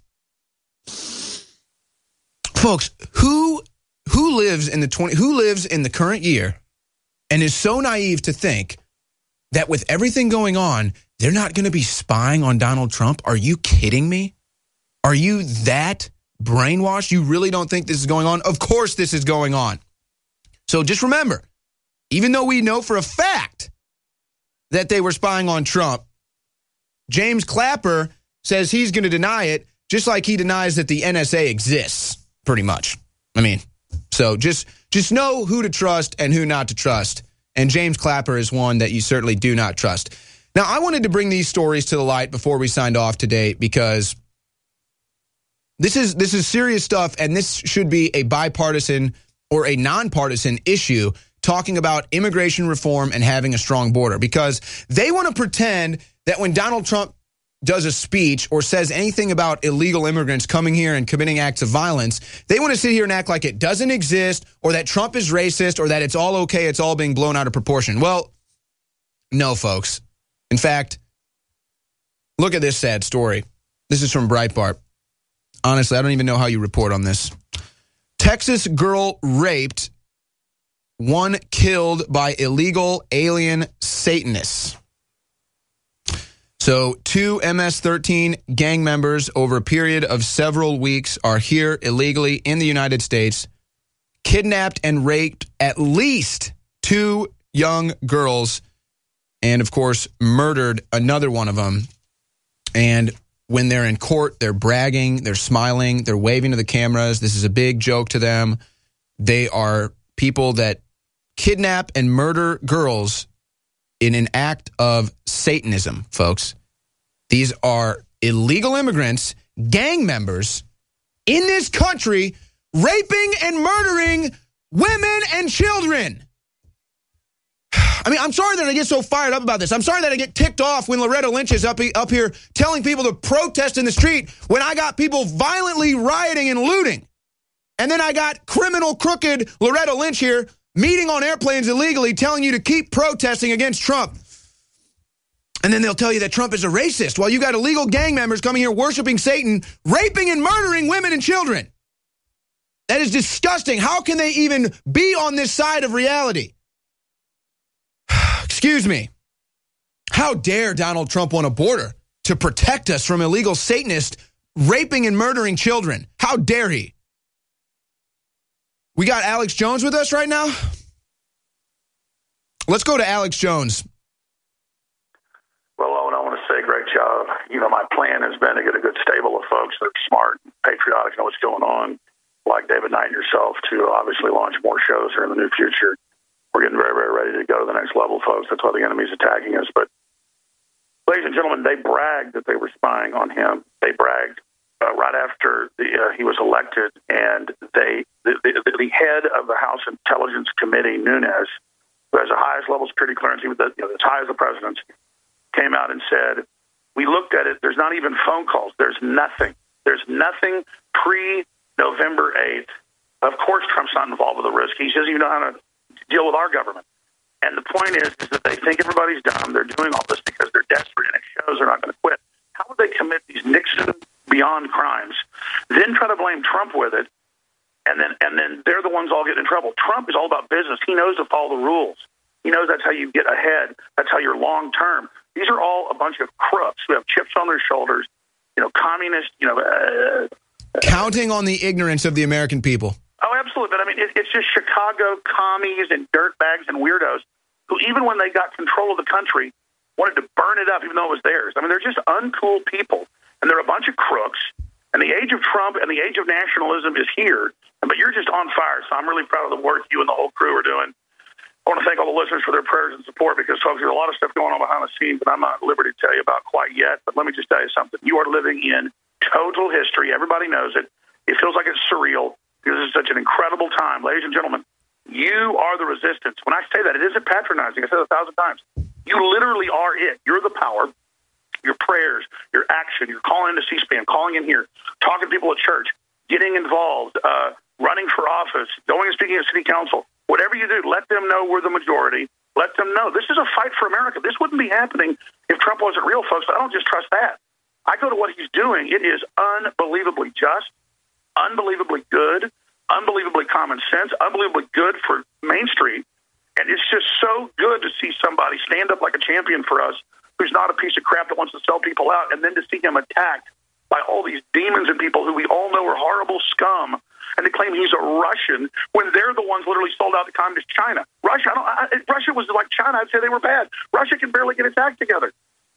folks, who who lives in the twenty who lives in the current year and is so naive to think that with everything going on, they're not going to be spying on Donald Trump? Are you kidding me? Are you that brainwashed? You really don't think this is going on? Of course this is going on. So just remember, even though we know for a fact that they were spying on Trump, James Clapper says he's going to deny it, just like he denies that the N S A exists, pretty much. I mean, so just just know who to trust and who not to trust. And James Clapper is one that you certainly do not trust. Now, I wanted to bring these stories to the light before we signed off today because this is this is serious stuff, and this should be a bipartisan or a nonpartisan issue talking about immigration reform and having a strong border, because they want to pretend that when Donald Trump does a speech or says anything about illegal immigrants coming here and committing acts of violence, they want to sit here and act like it doesn't exist or that Trump is racist or that it's all okay, it's all being blown out of proportion. Well, no, folks. In fact, look at this sad story. This is from Breitbart. Honestly, I don't even know how you report on this. Texas girl raped, one killed by illegal alien Satanists. So two M S thirteen gang members over a period of several weeks are here illegally in the United States, kidnapped and raped at least two young girls, and of course murdered another one of them. And when they're in court, they're bragging, they're smiling, they're waving to the cameras. This is a big joke to them. They are people that kidnap and murder girls in an act of Satanism, folks. These are illegal immigrants, gang members in this country, raping and murdering women and children. I mean, I'm sorry that I get so fired up about this. I'm sorry that I get ticked off when Loretta Lynch is up, up here telling people to protest in the street when I got people violently rioting and looting. And then I got criminal, crooked Loretta Lynch here meeting on airplanes illegally, telling you to keep protesting against Trump. And then they'll tell you that Trump is a racist while you got illegal gang members coming here worshiping Satan, raping and murdering women and children. That is disgusting. How can they even be on this side of reality? Excuse me. How dare Donald Trump want a border to protect us from illegal Satanists raping and murdering children? How dare he? We got Alex Jones with us right now. Let's go to Alex Jones. Well, Owen, I want to say great job. You know, my plan has been to get a good stable of folks that are smart, patriotic, know what's going on, like David Knight and yourself, to obviously launch more shows here in the near future. We're getting very, very ready to go to the next level, folks. That's why the enemy's attacking us. But ladies and gentlemen, they bragged that they were spying on him. They bragged uh, right after the, uh, he was elected, and they the, the, the head of the House Intelligence Committee, Nunes, who has the highest level security clearance, even the, you know, as high as the president's, came out and said, we looked at it, there's not even phone calls. There's nothing. There's nothing pre-November eighth. Of course Trump's not involved with the risk. He doesn't even know how to deal with our government. And the point is, is that they think everybody's dumb. They're doing all this because they're desperate, and it shows they're not going to quit. How would they commit these Nixon beyond crimes, then try to blame Trump with it, and then and then they're the ones all getting in trouble? Trump is all about business. He knows to follow the rules. He knows that's how you get ahead. That's how you're long-term. These are all a bunch of crooks who have chips on their shoulders, you know, communist, you know. Uh, Counting on the ignorance of the American people. Oh, absolutely. But, I mean, it, it's just Chicago commies and dirtbags and weirdos who, even when they got control of the country, wanted to burn it up even though it was theirs. I mean, they're just uncool people, and they're a bunch of crooks. And the age of Trump and the age of nationalism is here, but you're just on fire. So I'm really proud of the work you and the whole crew are doing. I want to thank all the listeners for their prayers and support because, folks, there's a lot of stuff going on behind the scenes that I'm not at liberty to tell you about quite yet. But let me just tell you something. You are living in total history. Everybody knows it. It feels like it's surreal because it's such an incredible time. Ladies and gentlemen, you are the resistance. When I say that, it isn't patronizing. I said it a thousand times. You literally are it. You're the power. Your prayers, your action, you're calling into C-SPAN, calling in here, talking to people at church, getting involved, uh, running for office, going and speaking at city council. Whatever you do, let them know we're the majority. Let them know this is a fight for America. This wouldn't be happening if Trump wasn't real, folks, but I don't just trust that. I go to what he's doing. It is unbelievably just, unbelievably good, unbelievably common sense, unbelievably good for Main Street. And it's just so good to see somebody stand up like a champion for us who's not a piece of crap that wants to sell people out, and then to see him attacked by all these demons and people who we all know are horrible scum, and to claim he's a Russian when they're the ones literally sold out to communist China. Russia, I don't, I, if Russia was like China, I'd say they were bad. Russia can barely get its act together.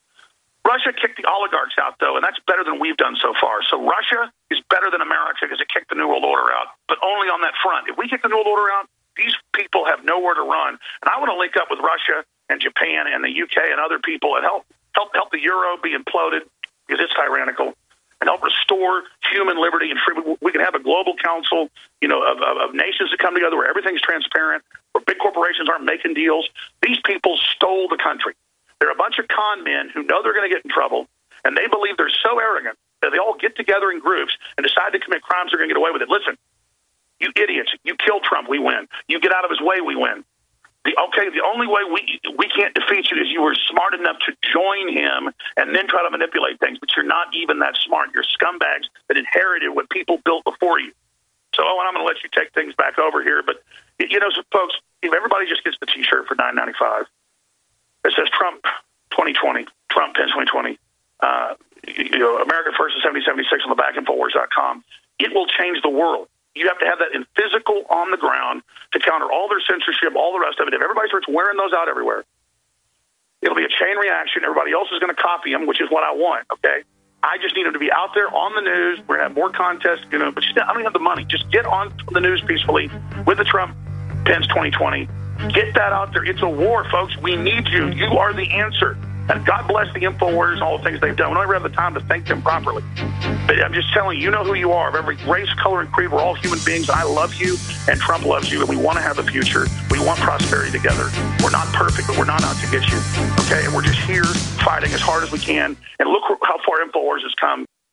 Russia kicked the oligarchs out, though, and that's better than we've done so far. So Russia is better than America because it kicked the New World Order out, but only on that front. If we kick the New World Order out, these people have nowhere to run. And I want to link up with Russia and Japan and the U K and other people and help help help the euro be imploded because it's tyrannical, and help restore human liberty and freedom. We can have a global council, you know, of, of, of nations that come together where everything's transparent, where big corporations aren't making deals. These people stole the country. They're a bunch of con men who know they're going to get in trouble, and they believe they're so arrogant that they all get together in groups and decide to commit crimes they're going to get away with it. Listen, you idiots, you kill Trump, we win. You get out of his way, we win. The, okay, the only way we we can't defeat you is you were smart enough to join him and then try to manipulate things, but you're not even that smart. You're scumbags that inherited what people built before you. So, Owen, I'm going to let you take things back over here, but, you know, so folks, if everybody just gets the T-shirt for nine ninety-five, it says Trump twenty twenty, Trump Pence twenty twenty, uh, you know, America First and seventy seventy-six on the back, Infowars dot com. It will change the world. You have to have that in physical on the ground to counter all their censorship, all the rest of it. If everybody starts wearing those out everywhere, it'll be a chain reaction. Everybody else is going to copy them, which is what I want, okay? I just need them to be out there on the news. We're going to have more contests, you know, but just, I don't even have the money. Just get on the news peacefully with the Trump Pence twenty twenty. Get that out there. It's a war, folks. We need you. You are the answer. And God bless the InfoWars and all the things they've done. We don't ever have the time to thank them properly. But I'm just telling you, you know who you are. Of every race, color, and creed, we're all human beings. I love you, and Trump loves you, and we want to have a future. We want prosperity together. We're not perfect, but we're not out to get you. Okay? And we're just here fighting as hard as we can. And look how far InfoWars has come.